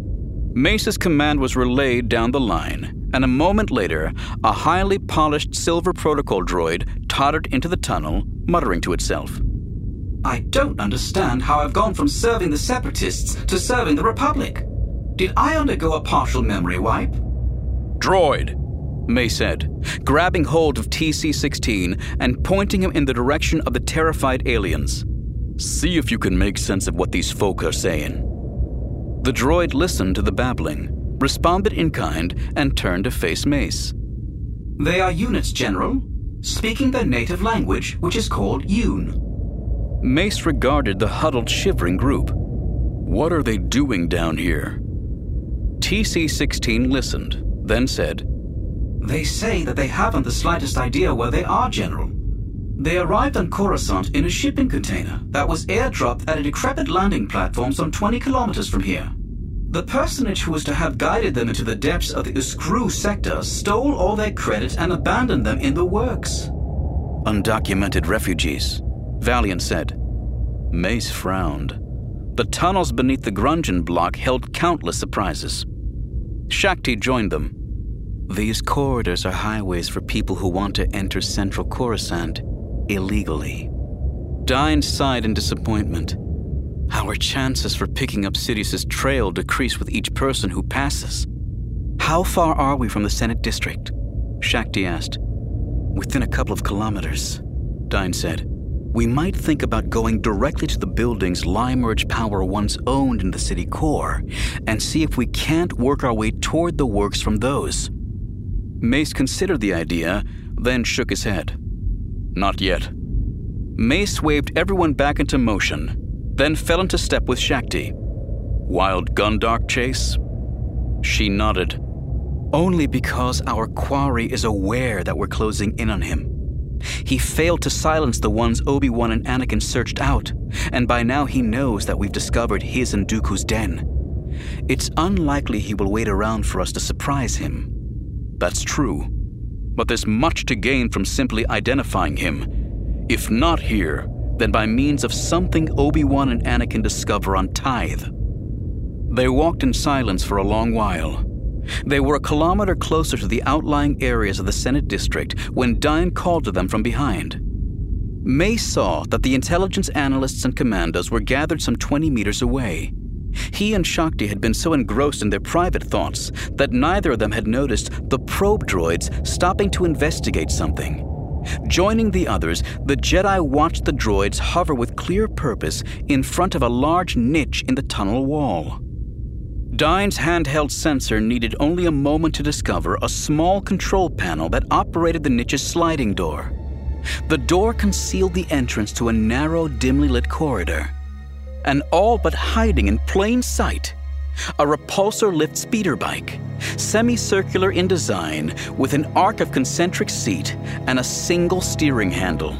Mace's command was relayed down the line, and a moment later, a highly polished silver protocol droid tottered into the tunnel, muttering to itself. "I don't understand how I've gone from serving the Separatists to serving the Republic. Did I undergo a partial memory wipe?" "Droid," Mace said, grabbing hold of T C sixteen and pointing him in the direction of the terrified aliens. "See if you can make sense of what these folk are saying." The droid listened to the babbling, responded in kind, and turned to face Mace. "They are units, General, speaking their native language, which is called Yoon." Mace regarded the huddled, shivering group. "What are they doing down here?" T C sixteen listened, then said, "They say that they haven't the slightest idea where they are, General. They arrived on Coruscant in a shipping container that was airdropped at a decrepit landing platform some twenty kilometers from here. The personage who was to have guided them into the depths of the Uskru sector stole all their credit and abandoned them in the works." "Undocumented refugees," Valiant said. Mace frowned. The tunnels beneath the Grungeon block held countless surprises. Shakti joined them. "These corridors are highways for people who want to enter central Coruscant illegally." Dine sighed in disappointment. "Our chances for picking up Sidious's trail decrease with each person who passes." "How far are we from the Senate District?" Shakti asked. "Within a couple of kilometers." Dyne said. "We might think about going directly to the buildings Limerick Power once owned in the city core and see if we can't work our way toward the works from those." Mace considered the idea, then shook his head. "Not yet." Mace waved everyone back into motion, then fell into step with Shakti. "Wild Gundark chase?" She nodded. "Only because our quarry is aware that we're closing in on him. He failed to silence the ones Obi-Wan and Anakin searched out, and by now he knows that we've discovered his and Dooku's den. It's unlikely he will wait around for us to surprise him." "That's true, but there's much to gain from simply identifying him. If not here, then by means of something Obi-Wan and Anakin discover on Tithe." They walked in silence for a long while. They were a kilometer closer to the outlying areas of the Senate district when Dyne called to them from behind. Mace saw that the intelligence analysts and commandos were gathered some twenty meters away. He and Shakti had been so engrossed in their private thoughts that neither of them had noticed the probe droids stopping to investigate something. Joining the others, the Jedi watched the droids hover with clear purpose in front of a large niche in the tunnel wall. Dyne's handheld sensor needed only a moment to discover a small control panel that operated the niche's sliding door. The door concealed the entrance to a narrow, dimly lit corridor. And all but hiding in plain sight, a repulsor lift speeder bike, semicircular in design, with an arc of concentric seat and a single steering handle.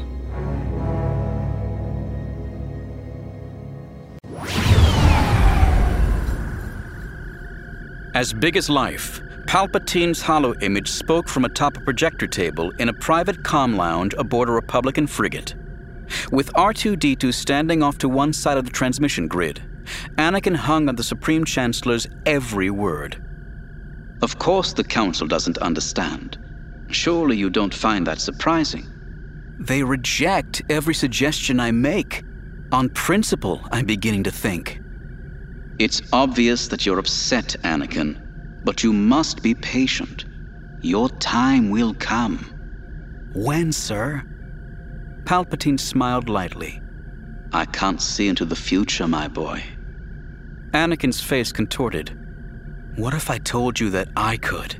As big as life, Palpatine's hollow image spoke from atop a projector table in a private comm lounge aboard a Republican frigate. With R two D two standing off to one side of the transmission grid, Anakin hung on the Supreme Chancellor's every word. "Of course the Council doesn't understand. Surely you don't find that surprising." "They reject every suggestion I make. On principle, I'm beginning to think." "It's obvious that you're upset, Anakin, but you must be patient. Your time will come." "When, sir?" Palpatine smiled lightly. "I can't see into the future, my boy." Anakin's face contorted. "What if I told you that I could?"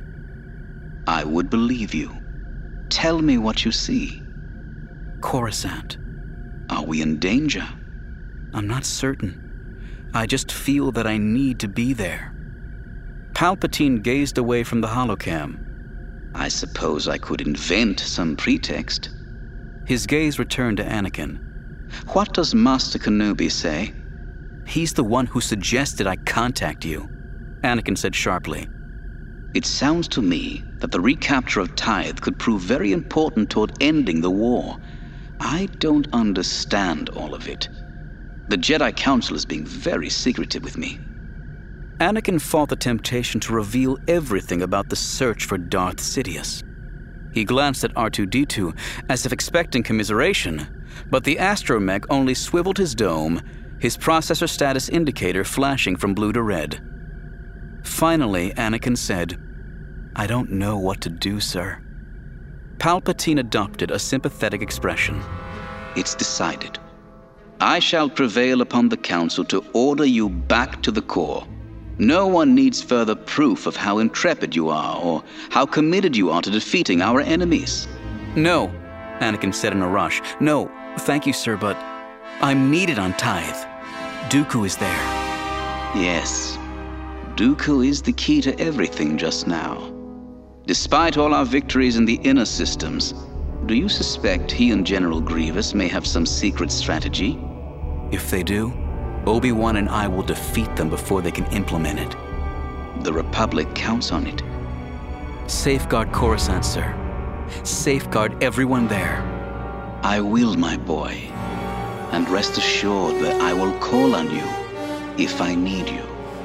"I would believe you. Tell me what you see." "Coruscant." "Are we in danger?" "I'm not certain. I just feel that I need to be there." Palpatine gazed away from the holocam. "I suppose I could invent some pretext." His gaze returned to Anakin. "What does Master Kenobi say?" "He's the one who suggested I contact you," Anakin said sharply. "It sounds to me that the recapture of Tithe could prove very important toward ending the war. I don't understand all of it. The Jedi Council is being very secretive with me." Anakin fought the temptation to reveal everything about the search for Darth Sidious. He glanced at R two D two as if expecting commiseration, but the astromech only swiveled his dome, his processor status indicator flashing from blue to red. Finally, Anakin said, "I don't know what to do, sir." Palpatine adopted a sympathetic expression. "It's decided. I shall prevail upon the Council to order you back to the core. No one needs further proof of how intrepid you are or how committed you are to defeating our enemies." "No," Anakin said in a rush. "No, thank you, sir, but I'm needed on Tithe. Dooku is there." "Yes, Dooku is the key to everything just now. Despite all our victories in the inner systems, do you suspect he and General Grievous may have some secret strategy?" "If they do, Obi-Wan and I will defeat them before they can implement it." "The Republic counts on it." "Safeguard Coruscant, sir. Safeguard everyone there." "I will, my boy. And rest assured that I will call on you if I need you."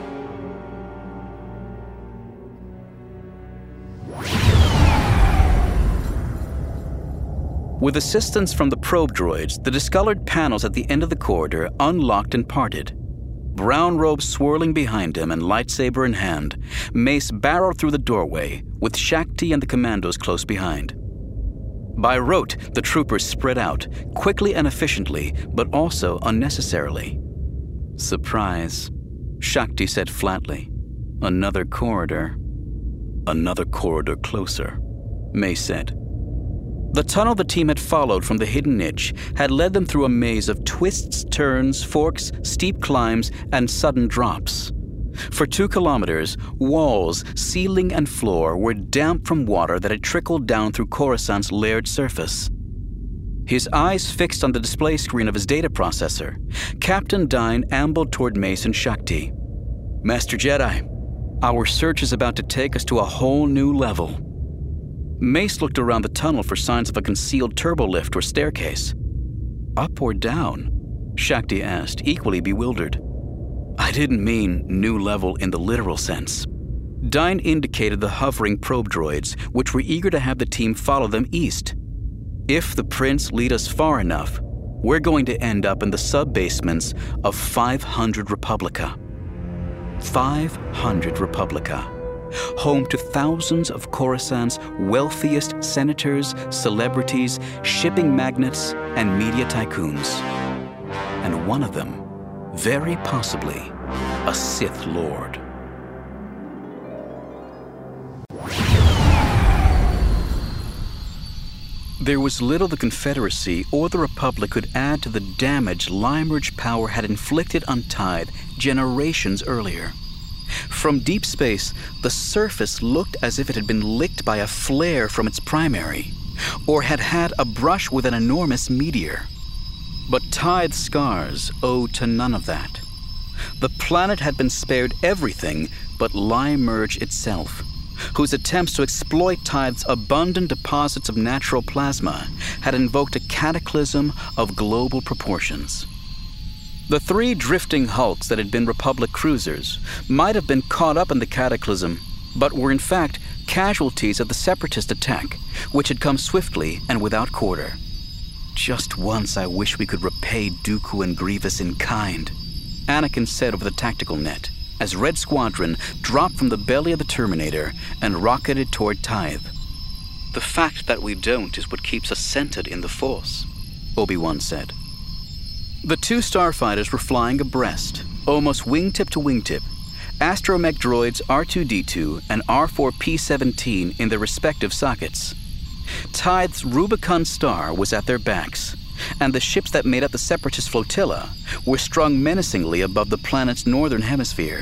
With assistance from the probe droids, the discolored panels at the end of the corridor unlocked and parted. Brown robes swirling behind him and lightsaber in hand, Mace barreled through the doorway, with Shakti and the commandos close behind. By rote, the troopers spread out, quickly and efficiently, but also unnecessarily. Surprise, Shakti said flatly. Another corridor. Another corridor closer, May said. The tunnel the team had followed from the hidden niche had led them through a maze of twists, turns, forks, steep climbs, and sudden drops. For two kilometers, walls, ceiling, and floor were damp from water that had trickled down through Coruscant's layered surface. His eyes fixed on the display screen of his data processor, Captain Dyne ambled toward Mace and Shakti. Master Jedi, our search is about to take us to a whole new level. Mace looked around the tunnel for signs of a concealed turbolift or staircase. Up or down? Shakti asked, equally bewildered. I didn't mean new level in the literal sense. Dyne indicated the hovering probe droids, which were eager to have the team follow them east. If the Prince lead us far enough, we're going to end up in the sub-basements of five hundred Republica. five hundred Republica, home to thousands of Coruscant's wealthiest senators, celebrities, shipping magnates, and media tycoons. And one of them, very possibly, a Sith Lord. There was little the Confederacy or the Republic could add to the damage Limerick's power had inflicted on Tithe generations earlier. From deep space, the surface looked as if it had been licked by a flare from its primary, or had had a brush with an enormous meteor. But Tithe's scars owed to none of that. The planet had been spared everything but Limerick itself, whose attempts to exploit Tithe's abundant deposits of natural plasma had invoked a cataclysm of global proportions. The three drifting hulks that had been Republic cruisers might have been caught up in the cataclysm, but were in fact casualties of the Separatist attack, which had come swiftly and without quarter. Just once I wish we could repay Dooku and Grievous in kind, Anakin said over the tactical net, as Red Squadron dropped from the belly of the Terminator and rocketed toward Tithe. The fact that we don't is what keeps us centered in the Force, Obi-Wan said. The two starfighters were flying abreast, almost wingtip to wingtip, astromech droids R two D two and R four P seventeen in their respective sockets. Tithe's Rubicon star was at their backs, and the ships that made up the Separatist flotilla were strung menacingly above the planet's northern hemisphere.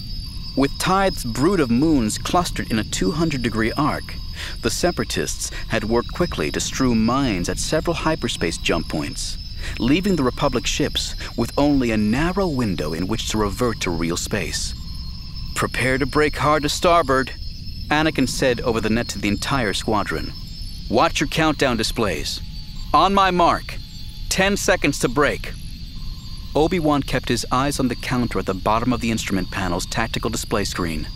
With Tithe's brood of moons clustered in a two hundred degree arc, the Separatists had worked quickly to strew mines at several hyperspace jump points, leaving the Republic ships with only a narrow window in which to revert to real space. Prepare to brake hard to starboard, Anakin said over the net to the entire squadron. Watch your countdown displays. On my mark, ten seconds to brake. Obi-Wan kept his eyes on the counter at the bottom of the instrument panel's tactical display screen.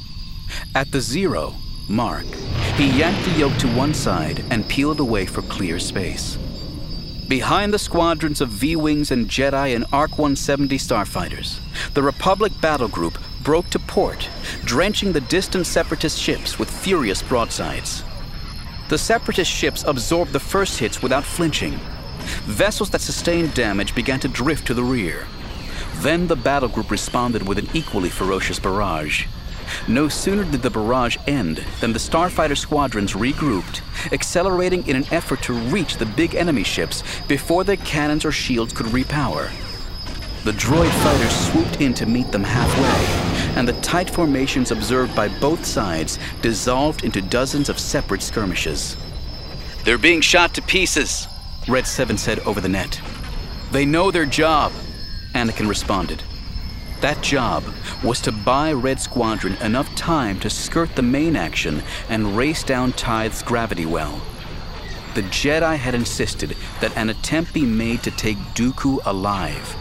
At the zero mark, he yanked the yoke to one side and peeled away for clear space. Behind the squadrons of V-Wings and Jedi and Arc one seventy starfighters, the Republic battle group broke to port, drenching the distant Separatist ships with furious broadsides. The Separatist ships absorbed the first hits without flinching. Vessels that sustained damage began to drift to the rear. Then the battle group responded with an equally ferocious barrage. No sooner did the barrage end than the starfighter squadrons regrouped, accelerating in an effort to reach the big enemy ships before their cannons or shields could repower. The droid fighters swooped in to meet them halfway, and the tight formations observed by both sides dissolved into dozens of separate skirmishes. They're being shot to pieces, Red seven said over the net. They know their job, Anakin responded. That job was to buy Red Squadron enough time to skirt the main action and race down Tithe's gravity well. The Jedi had insisted that an attempt be made to take Dooku alive.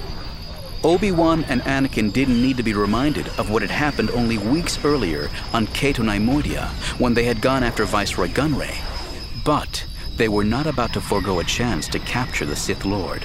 Obi-Wan and Anakin didn't need to be reminded of what had happened only weeks earlier on Cato Neimoidia when they had gone after Viceroy Gunray. But they were not about to forego a chance to capture the Sith Lord.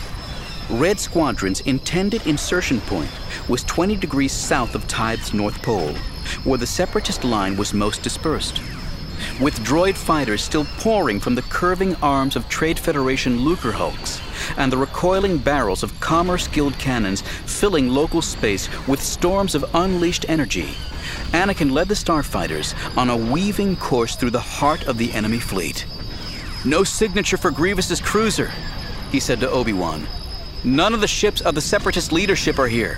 Red Squadron's intended insertion point was twenty degrees south of Tithe's North Pole, where the Separatist line was most dispersed. with droid fighters still pouring from the curving arms of Trade Federation Lucrehulks, and the recoiling barrels of Commerce Guild cannons filling local space with storms of unleashed energy, Anakin led the starfighters on a weaving course through the heart of the enemy fleet. "No signature for Grievous's cruiser," he said to Obi-Wan. "None of the ships of the Separatist leadership are here."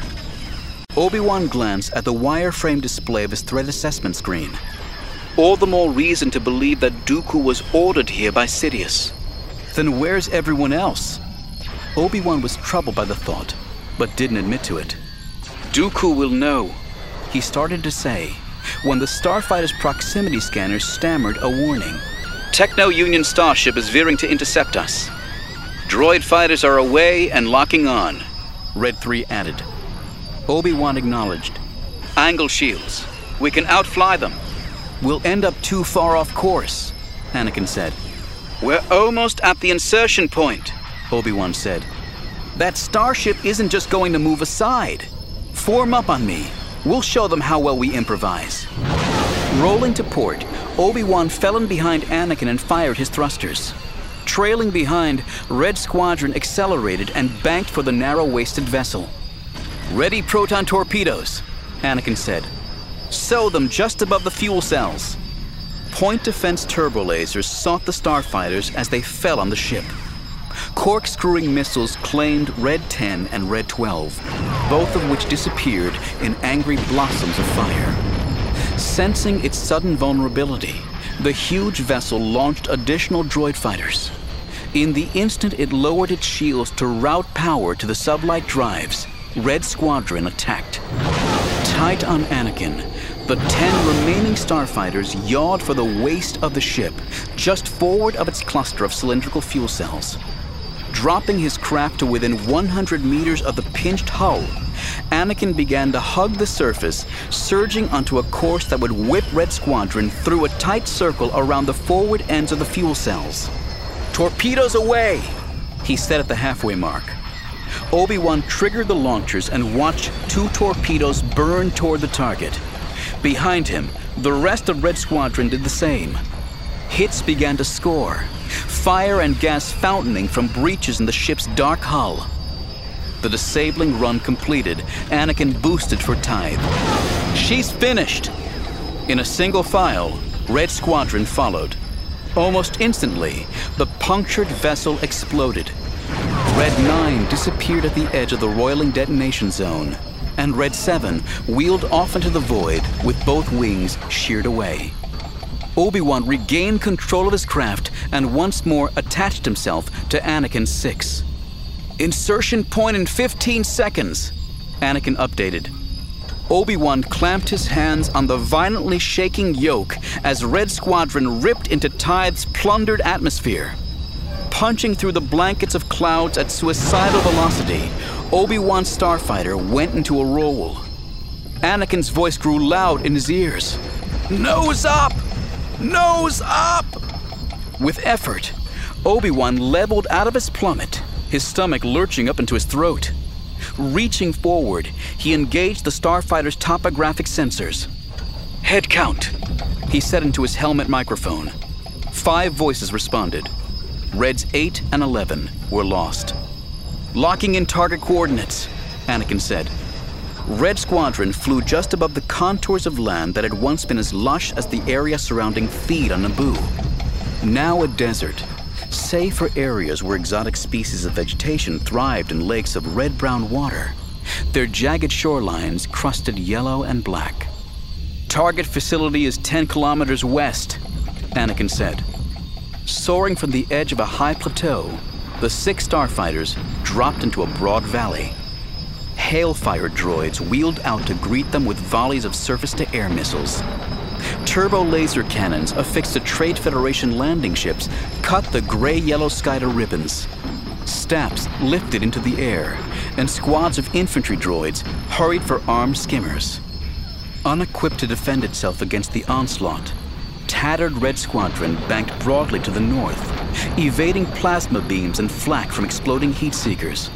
Obi-Wan glanced at the wire-frame display of his threat assessment screen. All the more reason to believe that Dooku was ordered here by Sidious. Then where's everyone else? Obi-Wan was troubled by the thought, but didn't admit to it. "Dooku will know," he started to say, when the starfighter's proximity scanner stammered a warning. "Techno-Union starship is veering to intercept us. Droid fighters are away and locking on," Red three added. Obi-Wan acknowledged. "Angle shields. We can outfly them." "We'll end up too far off course," Anakin said. "We're almost at the insertion point," Obi-Wan said. "That starship isn't just going to move aside. Form up on me. We'll show them how well we improvise." Rolling to port, Obi-Wan fell in behind Anakin and fired his thrusters. Trailing behind, Red Squadron accelerated and banked for the narrow-waisted vessel. "Ready proton torpedoes," Anakin said. "Sow them just above the fuel cells." Point defense turbo lasers sought the starfighters as they fell on the ship. Corkscrewing missiles claimed Red ten and Red twelve, both of which disappeared in angry blossoms of fire. Sensing its sudden vulnerability, the huge vessel launched additional droid fighters. In the instant it lowered its shields to route power to the sublight drives, Red Squadron attacked. Tight on Anakin, the ten remaining starfighters yawed for the waist of the ship, just forward of its cluster of cylindrical fuel cells. Dropping his craft to within one hundred meters of the pinched hull, Anakin began to hug the surface, surging onto a course that would whip Red Squadron through a tight circle around the forward ends of the fuel cells. "Torpedoes away," he said at the halfway mark. Obi-Wan triggered the launchers and watched two torpedoes burn toward the target. Behind him, the rest of Red Squadron did the same. Hits began to score, fire and gas fountaining from breaches in the ship's dark hull. The disabling run completed, Anakin boosted for tithe. "She's finished!" In a single file, Red Squadron followed. Almost instantly, the punctured vessel exploded. Red nine disappeared at the edge of the roiling detonation zone, and Red seven wheeled off into the void with both wings sheared away. Obi-Wan regained control of his craft and once more attached himself to Anakin six. "Insertion point in fifteen seconds, Anakin updated. Obi-Wan clamped his hands on the violently shaking yoke as Red Squadron ripped into Tithe's plundered atmosphere. Punching through the blankets of clouds at suicidal velocity, Obi-Wan's starfighter went into a roll. Anakin's voice grew loud in his ears. "Nose up! Nose up!" With effort, Obi-Wan leveled out of his plummet, his stomach lurching up into his throat. Reaching forward, he engaged the starfighter's topographic sensors. "Head count," he said into his helmet microphone. Five voices responded. Reds eight and eleven were lost. "Locking in target coordinates," Anakin said. Red Squadron flew just above the contours of land that had once been as lush as the area surrounding Theed on Naboo. Now a desert, save for areas where exotic species of vegetation thrived in lakes of red-brown water, their jagged shorelines crusted yellow and black. "Target facility is ten kilometers west," Anakin said. Soaring from the edge of a high plateau, the six starfighters dropped into a broad valley. Hailfire droids wheeled out to greet them with volleys of surface-to-air missiles. Turbo laser cannons affixed to Trade Federation landing ships cut the gray-yellow sky to ribbons. Staps lifted into the air, and squads of infantry droids hurried for armed skimmers. Unequipped to defend itself against the onslaught, tattered Red Squadron banked broadly to the north, evading plasma beams and flak from exploding heat seekers.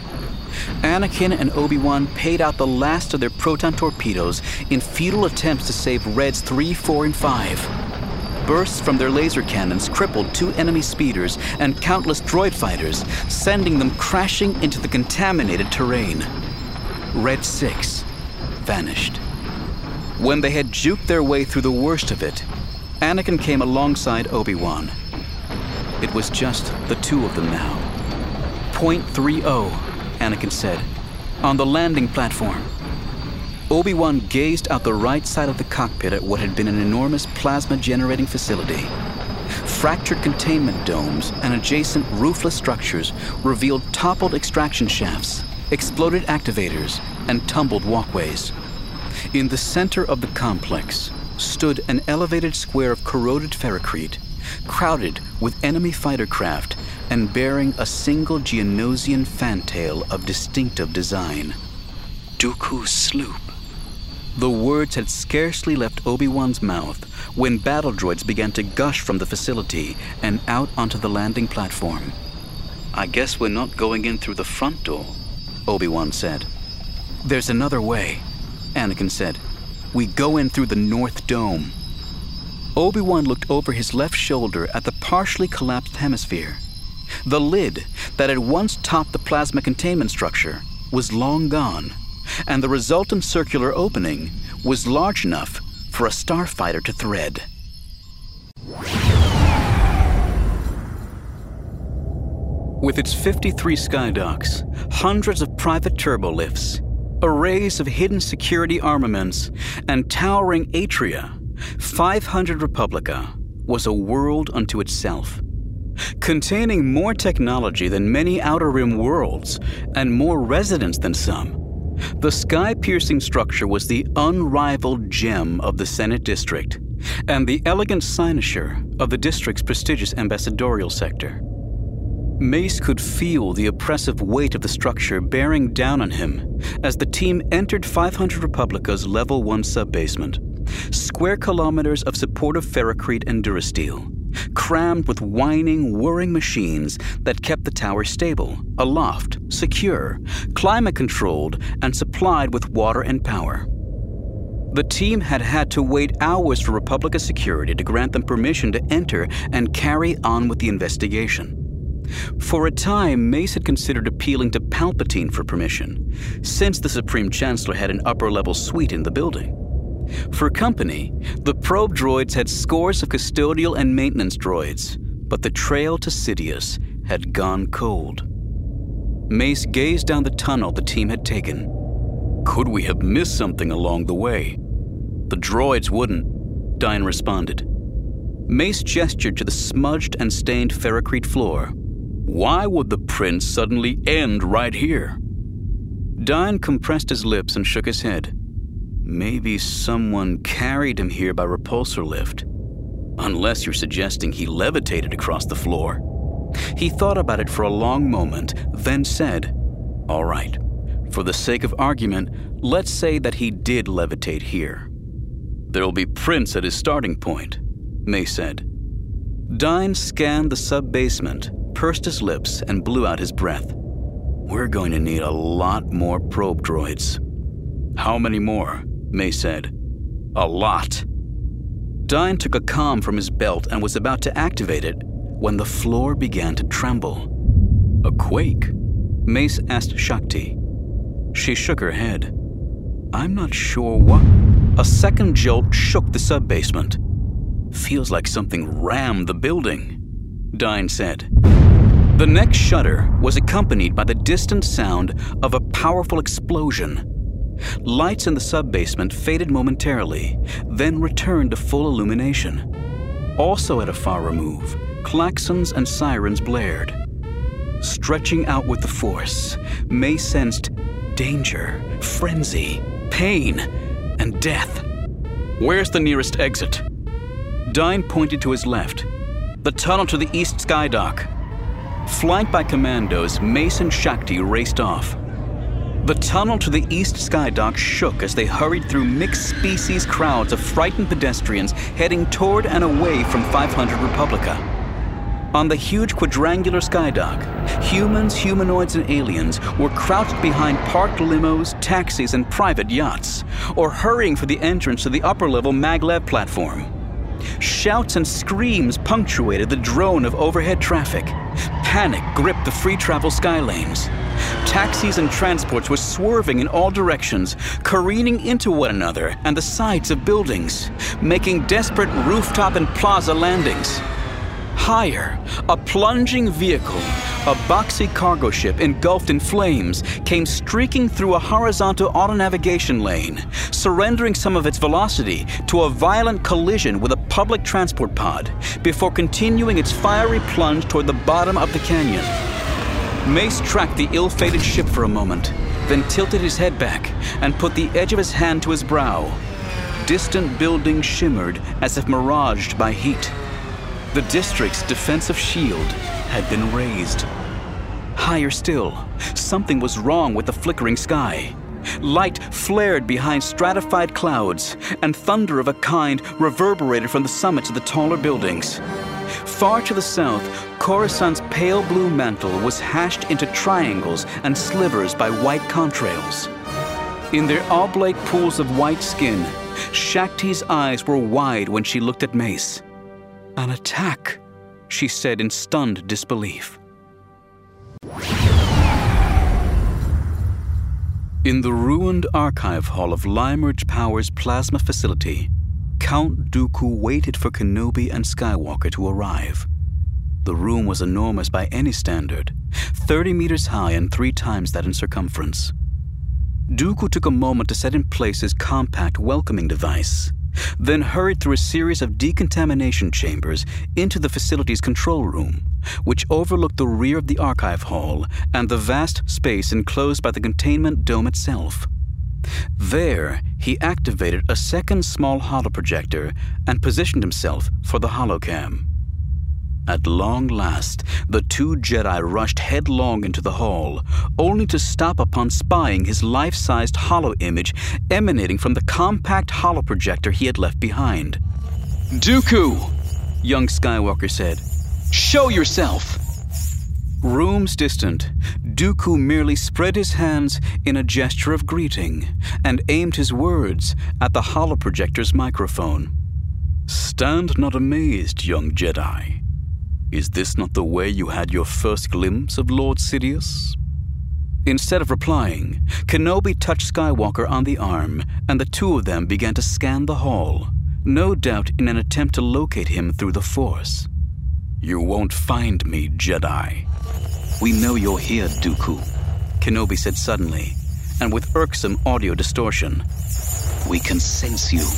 Anakin and Obi-Wan paid out the last of their proton torpedoes in futile attempts to save Reds three, four, and five. bursts from their laser cannons crippled two enemy speeders and countless droid fighters, sending them crashing into the contaminated terrain. Red six vanished. When they had juked their way through the worst of it, Anakin came alongside Obi-Wan. It was just the two of them now. Point three oh, Anakin said, on the landing platform. Obi-Wan gazed out the right side of the cockpit at what had been an enormous plasma-generating facility. Fractured containment domes and adjacent roofless structures revealed toppled extraction shafts, exploded activators, and tumbled walkways. In the center of the complex stood an elevated square of corroded ferrocrete, crowded with enemy fighter craft and bearing a single Geonosian fantail of distinctive design. Dooku's sloop. The words had scarcely left Obi-Wan's mouth when battle droids began to gush from the facility and out onto the landing platform. I guess we're not going in through the front door, Obi-Wan said. There's another way, Anakin said. We go in through the North Dome. Obi-Wan looked over his left shoulder at the partially collapsed hemisphere. The lid that had once topped the plasma containment structure was long gone, and the resultant circular opening was large enough for a starfighter to thread. With its fifty-three skydocks, hundreds of private turbolifts, arrays of hidden security armaments, and towering atria, five hundred Republica was a world unto itself. Containing more technology than many Outer Rim worlds and more residents than some, the sky-piercing structure was the unrivaled gem of the Senate District and the elegant cynosure of the district's prestigious ambassadorial sector. Mace could feel the oppressive weight of the structure bearing down on him as the team entered five hundred Republica's Level one subbasement. Square kilometers of supportive ferrocrete and durasteel, crammed with whining, whirring machines that kept the tower stable, aloft, secure, climate-controlled, and supplied with water and power. The team had had to wait hours for Republica security to grant them permission to enter and carry on with the investigation. For a time, Mace had considered appealing to Palpatine for permission, since the Supreme Chancellor had an upper-level suite in the building. For company, the probe droids had scores of custodial and maintenance droids, but the trail to Sidious had gone cold. Mace gazed down the tunnel the team had taken. Could we have missed something along the way? The droids wouldn't, Dine responded. Mace gestured to the smudged and stained ferrocrete floor. Why would the prince suddenly end right here? Dine compressed his lips and shook his head. Maybe someone carried him here by repulsor lift. Unless you're suggesting he levitated across the floor. He thought about it for a long moment, then said, all right, for the sake of argument, let's say that he did levitate here. There'll be Prince at his starting point, May said. Dine scanned the sub-basement, pursed his lips, and blew out his breath. We're going to need a lot more probe droids. How many more? May said. A lot. Dine took a comm from his belt and was about to activate it when the floor began to tremble. A quake? Mace asked Shakti. She shook her head. I'm not sure what... A second jolt shook the sub-basement. Feels like something rammed the building, Dine said. The next shudder was accompanied by the distant sound of a powerful explosion. Lights in the sub-basement faded momentarily, then returned to full illumination. Also at a far remove, klaxons and sirens blared. Stretching out with the Force, May sensed danger, frenzy, pain, and death. Where's the nearest exit? Dine pointed to his left. The tunnel to the east skydock. Flanked by commandos, Mace and Shakti raced off. The tunnel to the east skydock shook as they hurried through mixed-species crowds of frightened pedestrians heading toward and away from five hundred Republica. On the huge quadrangular skydock, humans, humanoids, and aliens were crouched behind parked limos, taxis, and private yachts, or hurrying for the entrance to the upper-level maglev platform. Shouts and screams punctuated the drone of overhead traffic. Panic gripped the free travel sky lanes. Taxis and transports were swerving in all directions, careening into one another and the sides of buildings, making desperate rooftop and plaza landings. Higher, a plunging vehicle, a boxy cargo ship engulfed in flames, came streaking through a horizontal auto-navigation lane, surrendering some of its velocity to a violent collision with a public transport pod before continuing its fiery plunge toward the bottom of the canyon. Mace tracked the ill-fated ship for a moment, then tilted his head back and put the edge of his hand to his brow. Distant buildings shimmered as if miraged by heat. The district's defensive shield had been raised. Higher still, something was wrong with the flickering sky. Light flared behind stratified clouds, and thunder of a kind reverberated from the summits of the taller buildings. Far to the south, Coruscant's pale blue mantle was hashed into triangles and slivers by white contrails. In their oblate pools of white skin, Shakti's eyes were wide when she looked at Mace. "An attack," she said in stunned disbelief. In the ruined archive hall of Limeridge Power's plasma facility, Count Dooku waited for Kenobi and Skywalker to arrive. The room was enormous by any standard, thirty meters high and three times that in circumference. Dooku took a moment to set in place his compact welcoming device, then hurried through a series of decontamination chambers into the facility's control room, which overlooked the rear of the archive hall and the vast space enclosed by the containment dome itself. There, he activated a second small holoprojector and positioned himself for the holocam. At long last, the two Jedi rushed headlong into the hall, only to stop upon spying his life-sized holo image emanating from the compact holoprojector he had left behind. "Dooku," young Skywalker said, "show yourself." Rooms distant, Dooku merely spread his hands in a gesture of greeting and aimed his words at the holoprojector's microphone. "Stand not amazed, young Jedi. Is this not the way you had your first glimpse of Lord Sidious?" Instead of replying, Kenobi touched Skywalker on the arm, and the two of them began to scan the hall, no doubt in an attempt to locate him through the Force. "You won't find me, Jedi." "We know you're here, Dooku," Kenobi said suddenly, and with irksome audio distortion. "We can sense you."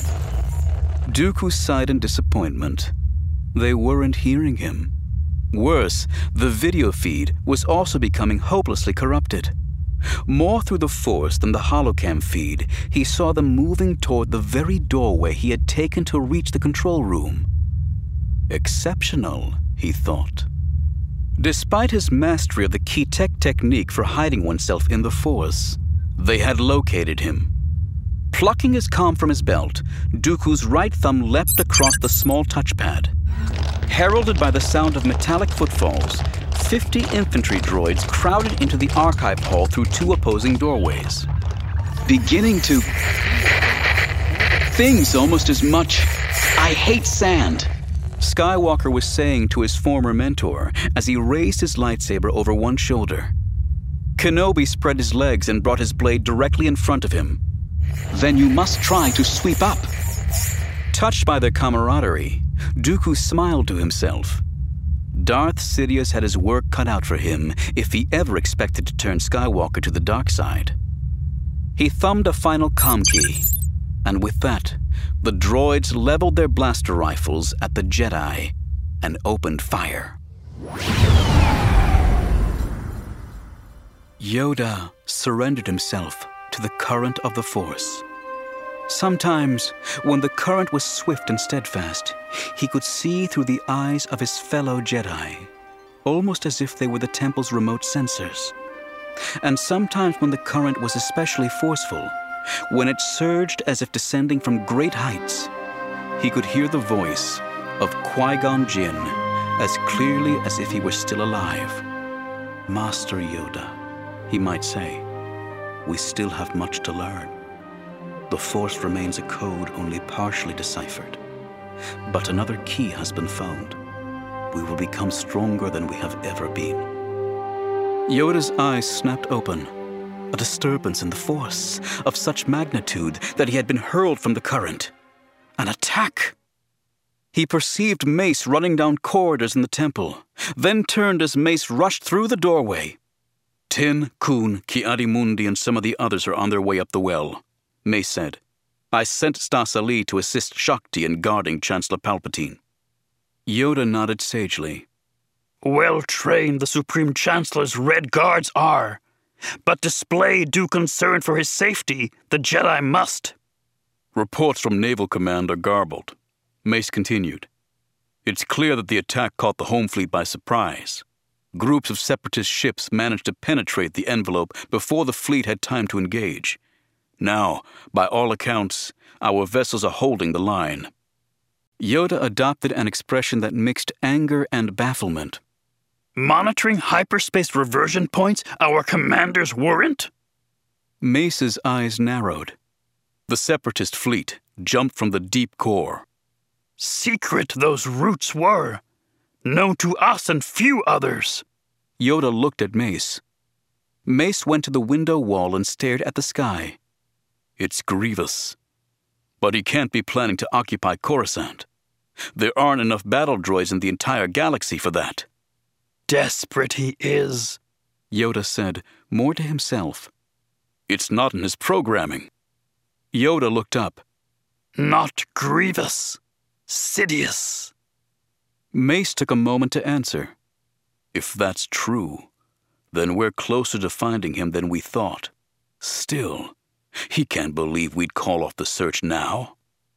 Dooku sighed in disappointment. They weren't hearing him. Worse, the video feed was also becoming hopelessly corrupted. More through the Force than the holocam feed, he saw them moving toward the very doorway he had taken to reach the control room. Exceptional, he thought. Despite his mastery of the Key-Tech technique for hiding oneself in the Force, they had located him. Plucking his comm from his belt, Dooku's right thumb leapt across the small touchpad. Heralded by the sound of metallic footfalls, fifty infantry droids crowded into the archive hall through two opposing doorways. "Beginning to... things almost as much... I hate sand," Skywalker was saying to his former mentor as he raised his lightsaber over one shoulder. Kenobi spread his legs and brought his blade directly in front of him. "Then you must try to sweep up." Touched by their camaraderie, Dooku smiled to himself. Darth Sidious had his work cut out for him if he ever expected to turn Skywalker to the dark side. He thumbed a final comm key, and with that, the droids leveled their blaster rifles at the Jedi and opened fire. Yoda surrendered himself to the current of the Force. Sometimes, when the current was swift and steadfast, he could see through the eyes of his fellow Jedi, almost as if they were the temple's remote sensors. And sometimes when the current was especially forceful, when it surged as if descending from great heights, he could hear the voice of Qui-Gon Jinn as clearly as if he were still alive. "Master Yoda," he might say, "we still have much to learn. The Force remains a code only partially deciphered. But another key has been found. We will become stronger than we have ever been. Yoda's eyes snapped open. A disturbance in the Force of such magnitude that he had been hurled from the current. An attack! He perceived Mace running down corridors in the temple, then turned as Mace rushed through the doorway. Tin, Kun, Ki-Adi-Mundi, and some of the others are on their way up the well, Mace said. I sent Stas Ali to assist Shakti in guarding Chancellor Palpatine. Yoda nodded sagely. Well-trained the Supreme Chancellor's Red Guards are, but display due concern for his safety, the Jedi must. Reports from Naval Command are garbled, Mace continued. It's clear that the attack caught the home fleet by surprise. Groups of separatist ships managed to penetrate the envelope before the fleet had time to engage. Now, by all accounts, our vessels are holding the line. Yoda adopted an expression that mixed anger and bafflement. Monitoring hyperspace reversion points our commanders weren't? Mace's eyes narrowed. The separatist fleet jumped from the deep core. Secret those routes were, known to us and few others. Yoda looked at Mace. Mace went to the window wall and stared at the sky. It's Grievous. But he can't be planning to occupy Coruscant. There aren't enough battle droids in the entire galaxy for that. Desperate he is, Yoda said, more to himself. It's not in his programming. Yoda looked up. Not Grievous. Sidious. Mace took a moment to answer. If that's true, then we're closer to finding him than we thought. Still, he can't believe we'd call off the search now.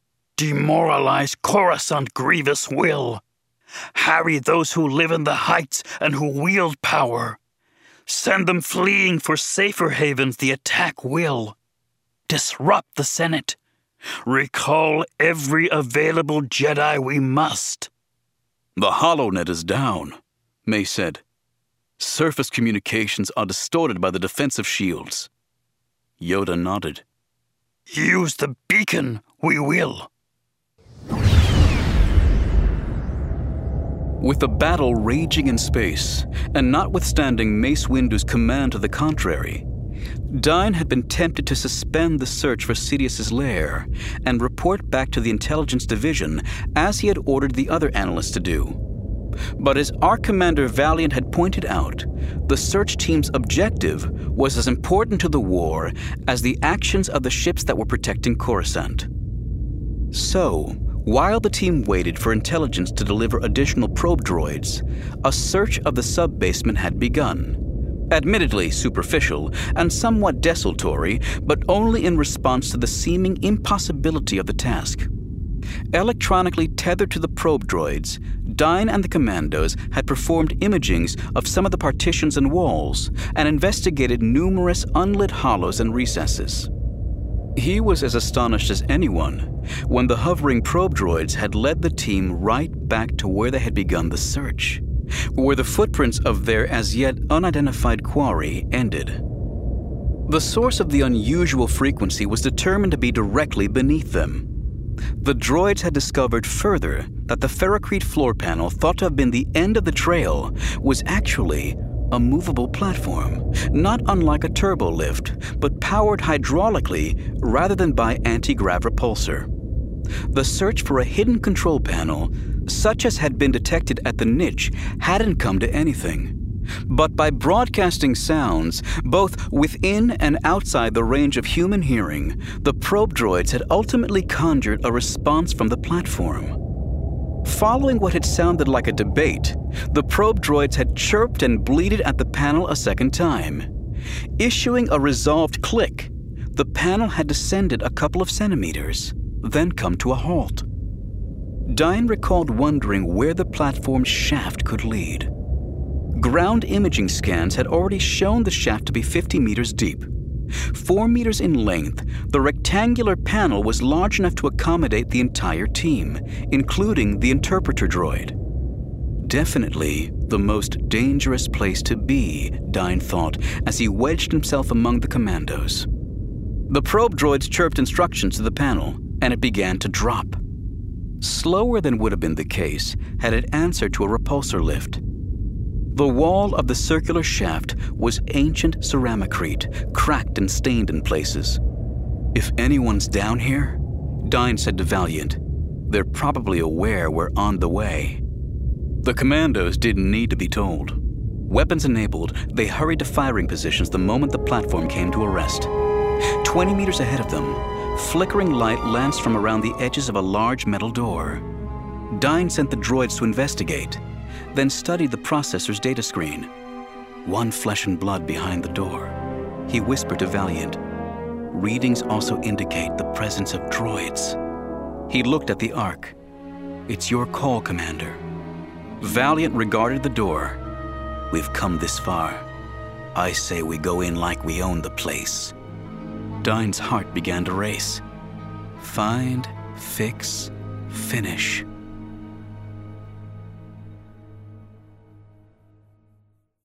Demoralize Coruscant Grievous will. Harry those who live in the heights and who wield power. Send them fleeing for safer havens the attack will. Disrupt the Senate. Recall every available Jedi we must. The HoloNet is down, Mace said. Surface communications are distorted by the defensive shields. Yoda nodded. Use the beacon, we will. With the battle raging in space, and notwithstanding Mace Windu's command to the contrary, Dyne had been tempted to suspend the search for Sidious's lair and report back to the Intelligence Division as he had ordered the other analysts to do. But as Arc Commander Valiant had pointed out, the search team's objective was as important to the war as the actions of the ships that were protecting Coruscant. So, while the team waited for intelligence to deliver additional probe droids, a search of the sub-basement had begun. Admittedly superficial and somewhat desultory, but only in response to the seeming impossibility of the task. Electronically tethered to the probe droids, Dyne and the commandos had performed imagings of some of the partitions and walls and investigated numerous unlit hollows and recesses. He was as astonished as anyone when the hovering probe droids had led the team right back to where they had begun the search, where the footprints of their as yet unidentified quarry ended. The source of the unusual frequency was determined to be directly beneath them. The droids had discovered further that the ferrocrete floor panel thought to have been the end of the trail was actually a movable platform, not unlike a turbolift, but powered hydraulically rather than by anti-grav repulsor. The search for a hidden control panel, such as had been detected at the niche, hadn't come to anything. But by broadcasting sounds, both within and outside the range of human hearing, the probe droids had ultimately conjured a response from the platform. Following what had sounded like a debate, the probe droids had chirped and bleated at the panel a second time. Issuing a resolved click, the panel had descended a couple of centimeters, then come to a halt. Dyne recalled wondering where the platform's shaft could lead. Ground imaging scans had already shown the shaft to be fifty meters deep. Four meters in length, the rectangular panel was large enough to accommodate the entire team, including the interpreter droid. Definitely the most dangerous place to be, Dyne thought, as he wedged himself among the commandos. The probe droids chirped instructions to the panel, and it began to drop. slower than would have been the case had it answered to a repulsor lift. The wall of the circular shaft was ancient ceramicrete, cracked and stained in places. "If anyone's down here," Dine said to Valiant, "they're probably aware we're on the way." The commandos didn't need to be told. Weapons enabled, they hurried to firing positions the moment the platform came to a rest. Twenty meters ahead of them, flickering light lanced from around the edges of a large metal door. Dine sent the droids to investigate, then studied the processor's data screen. One flesh and blood behind the door. He whispered to Valiant, "Readings also indicate the presence of droids." He looked at the Ark. "It's your call, Commander." Valiant regarded the door. "We've come this far. I say we go in like we own the place." Dine's heart began to race. Find, fix, finish.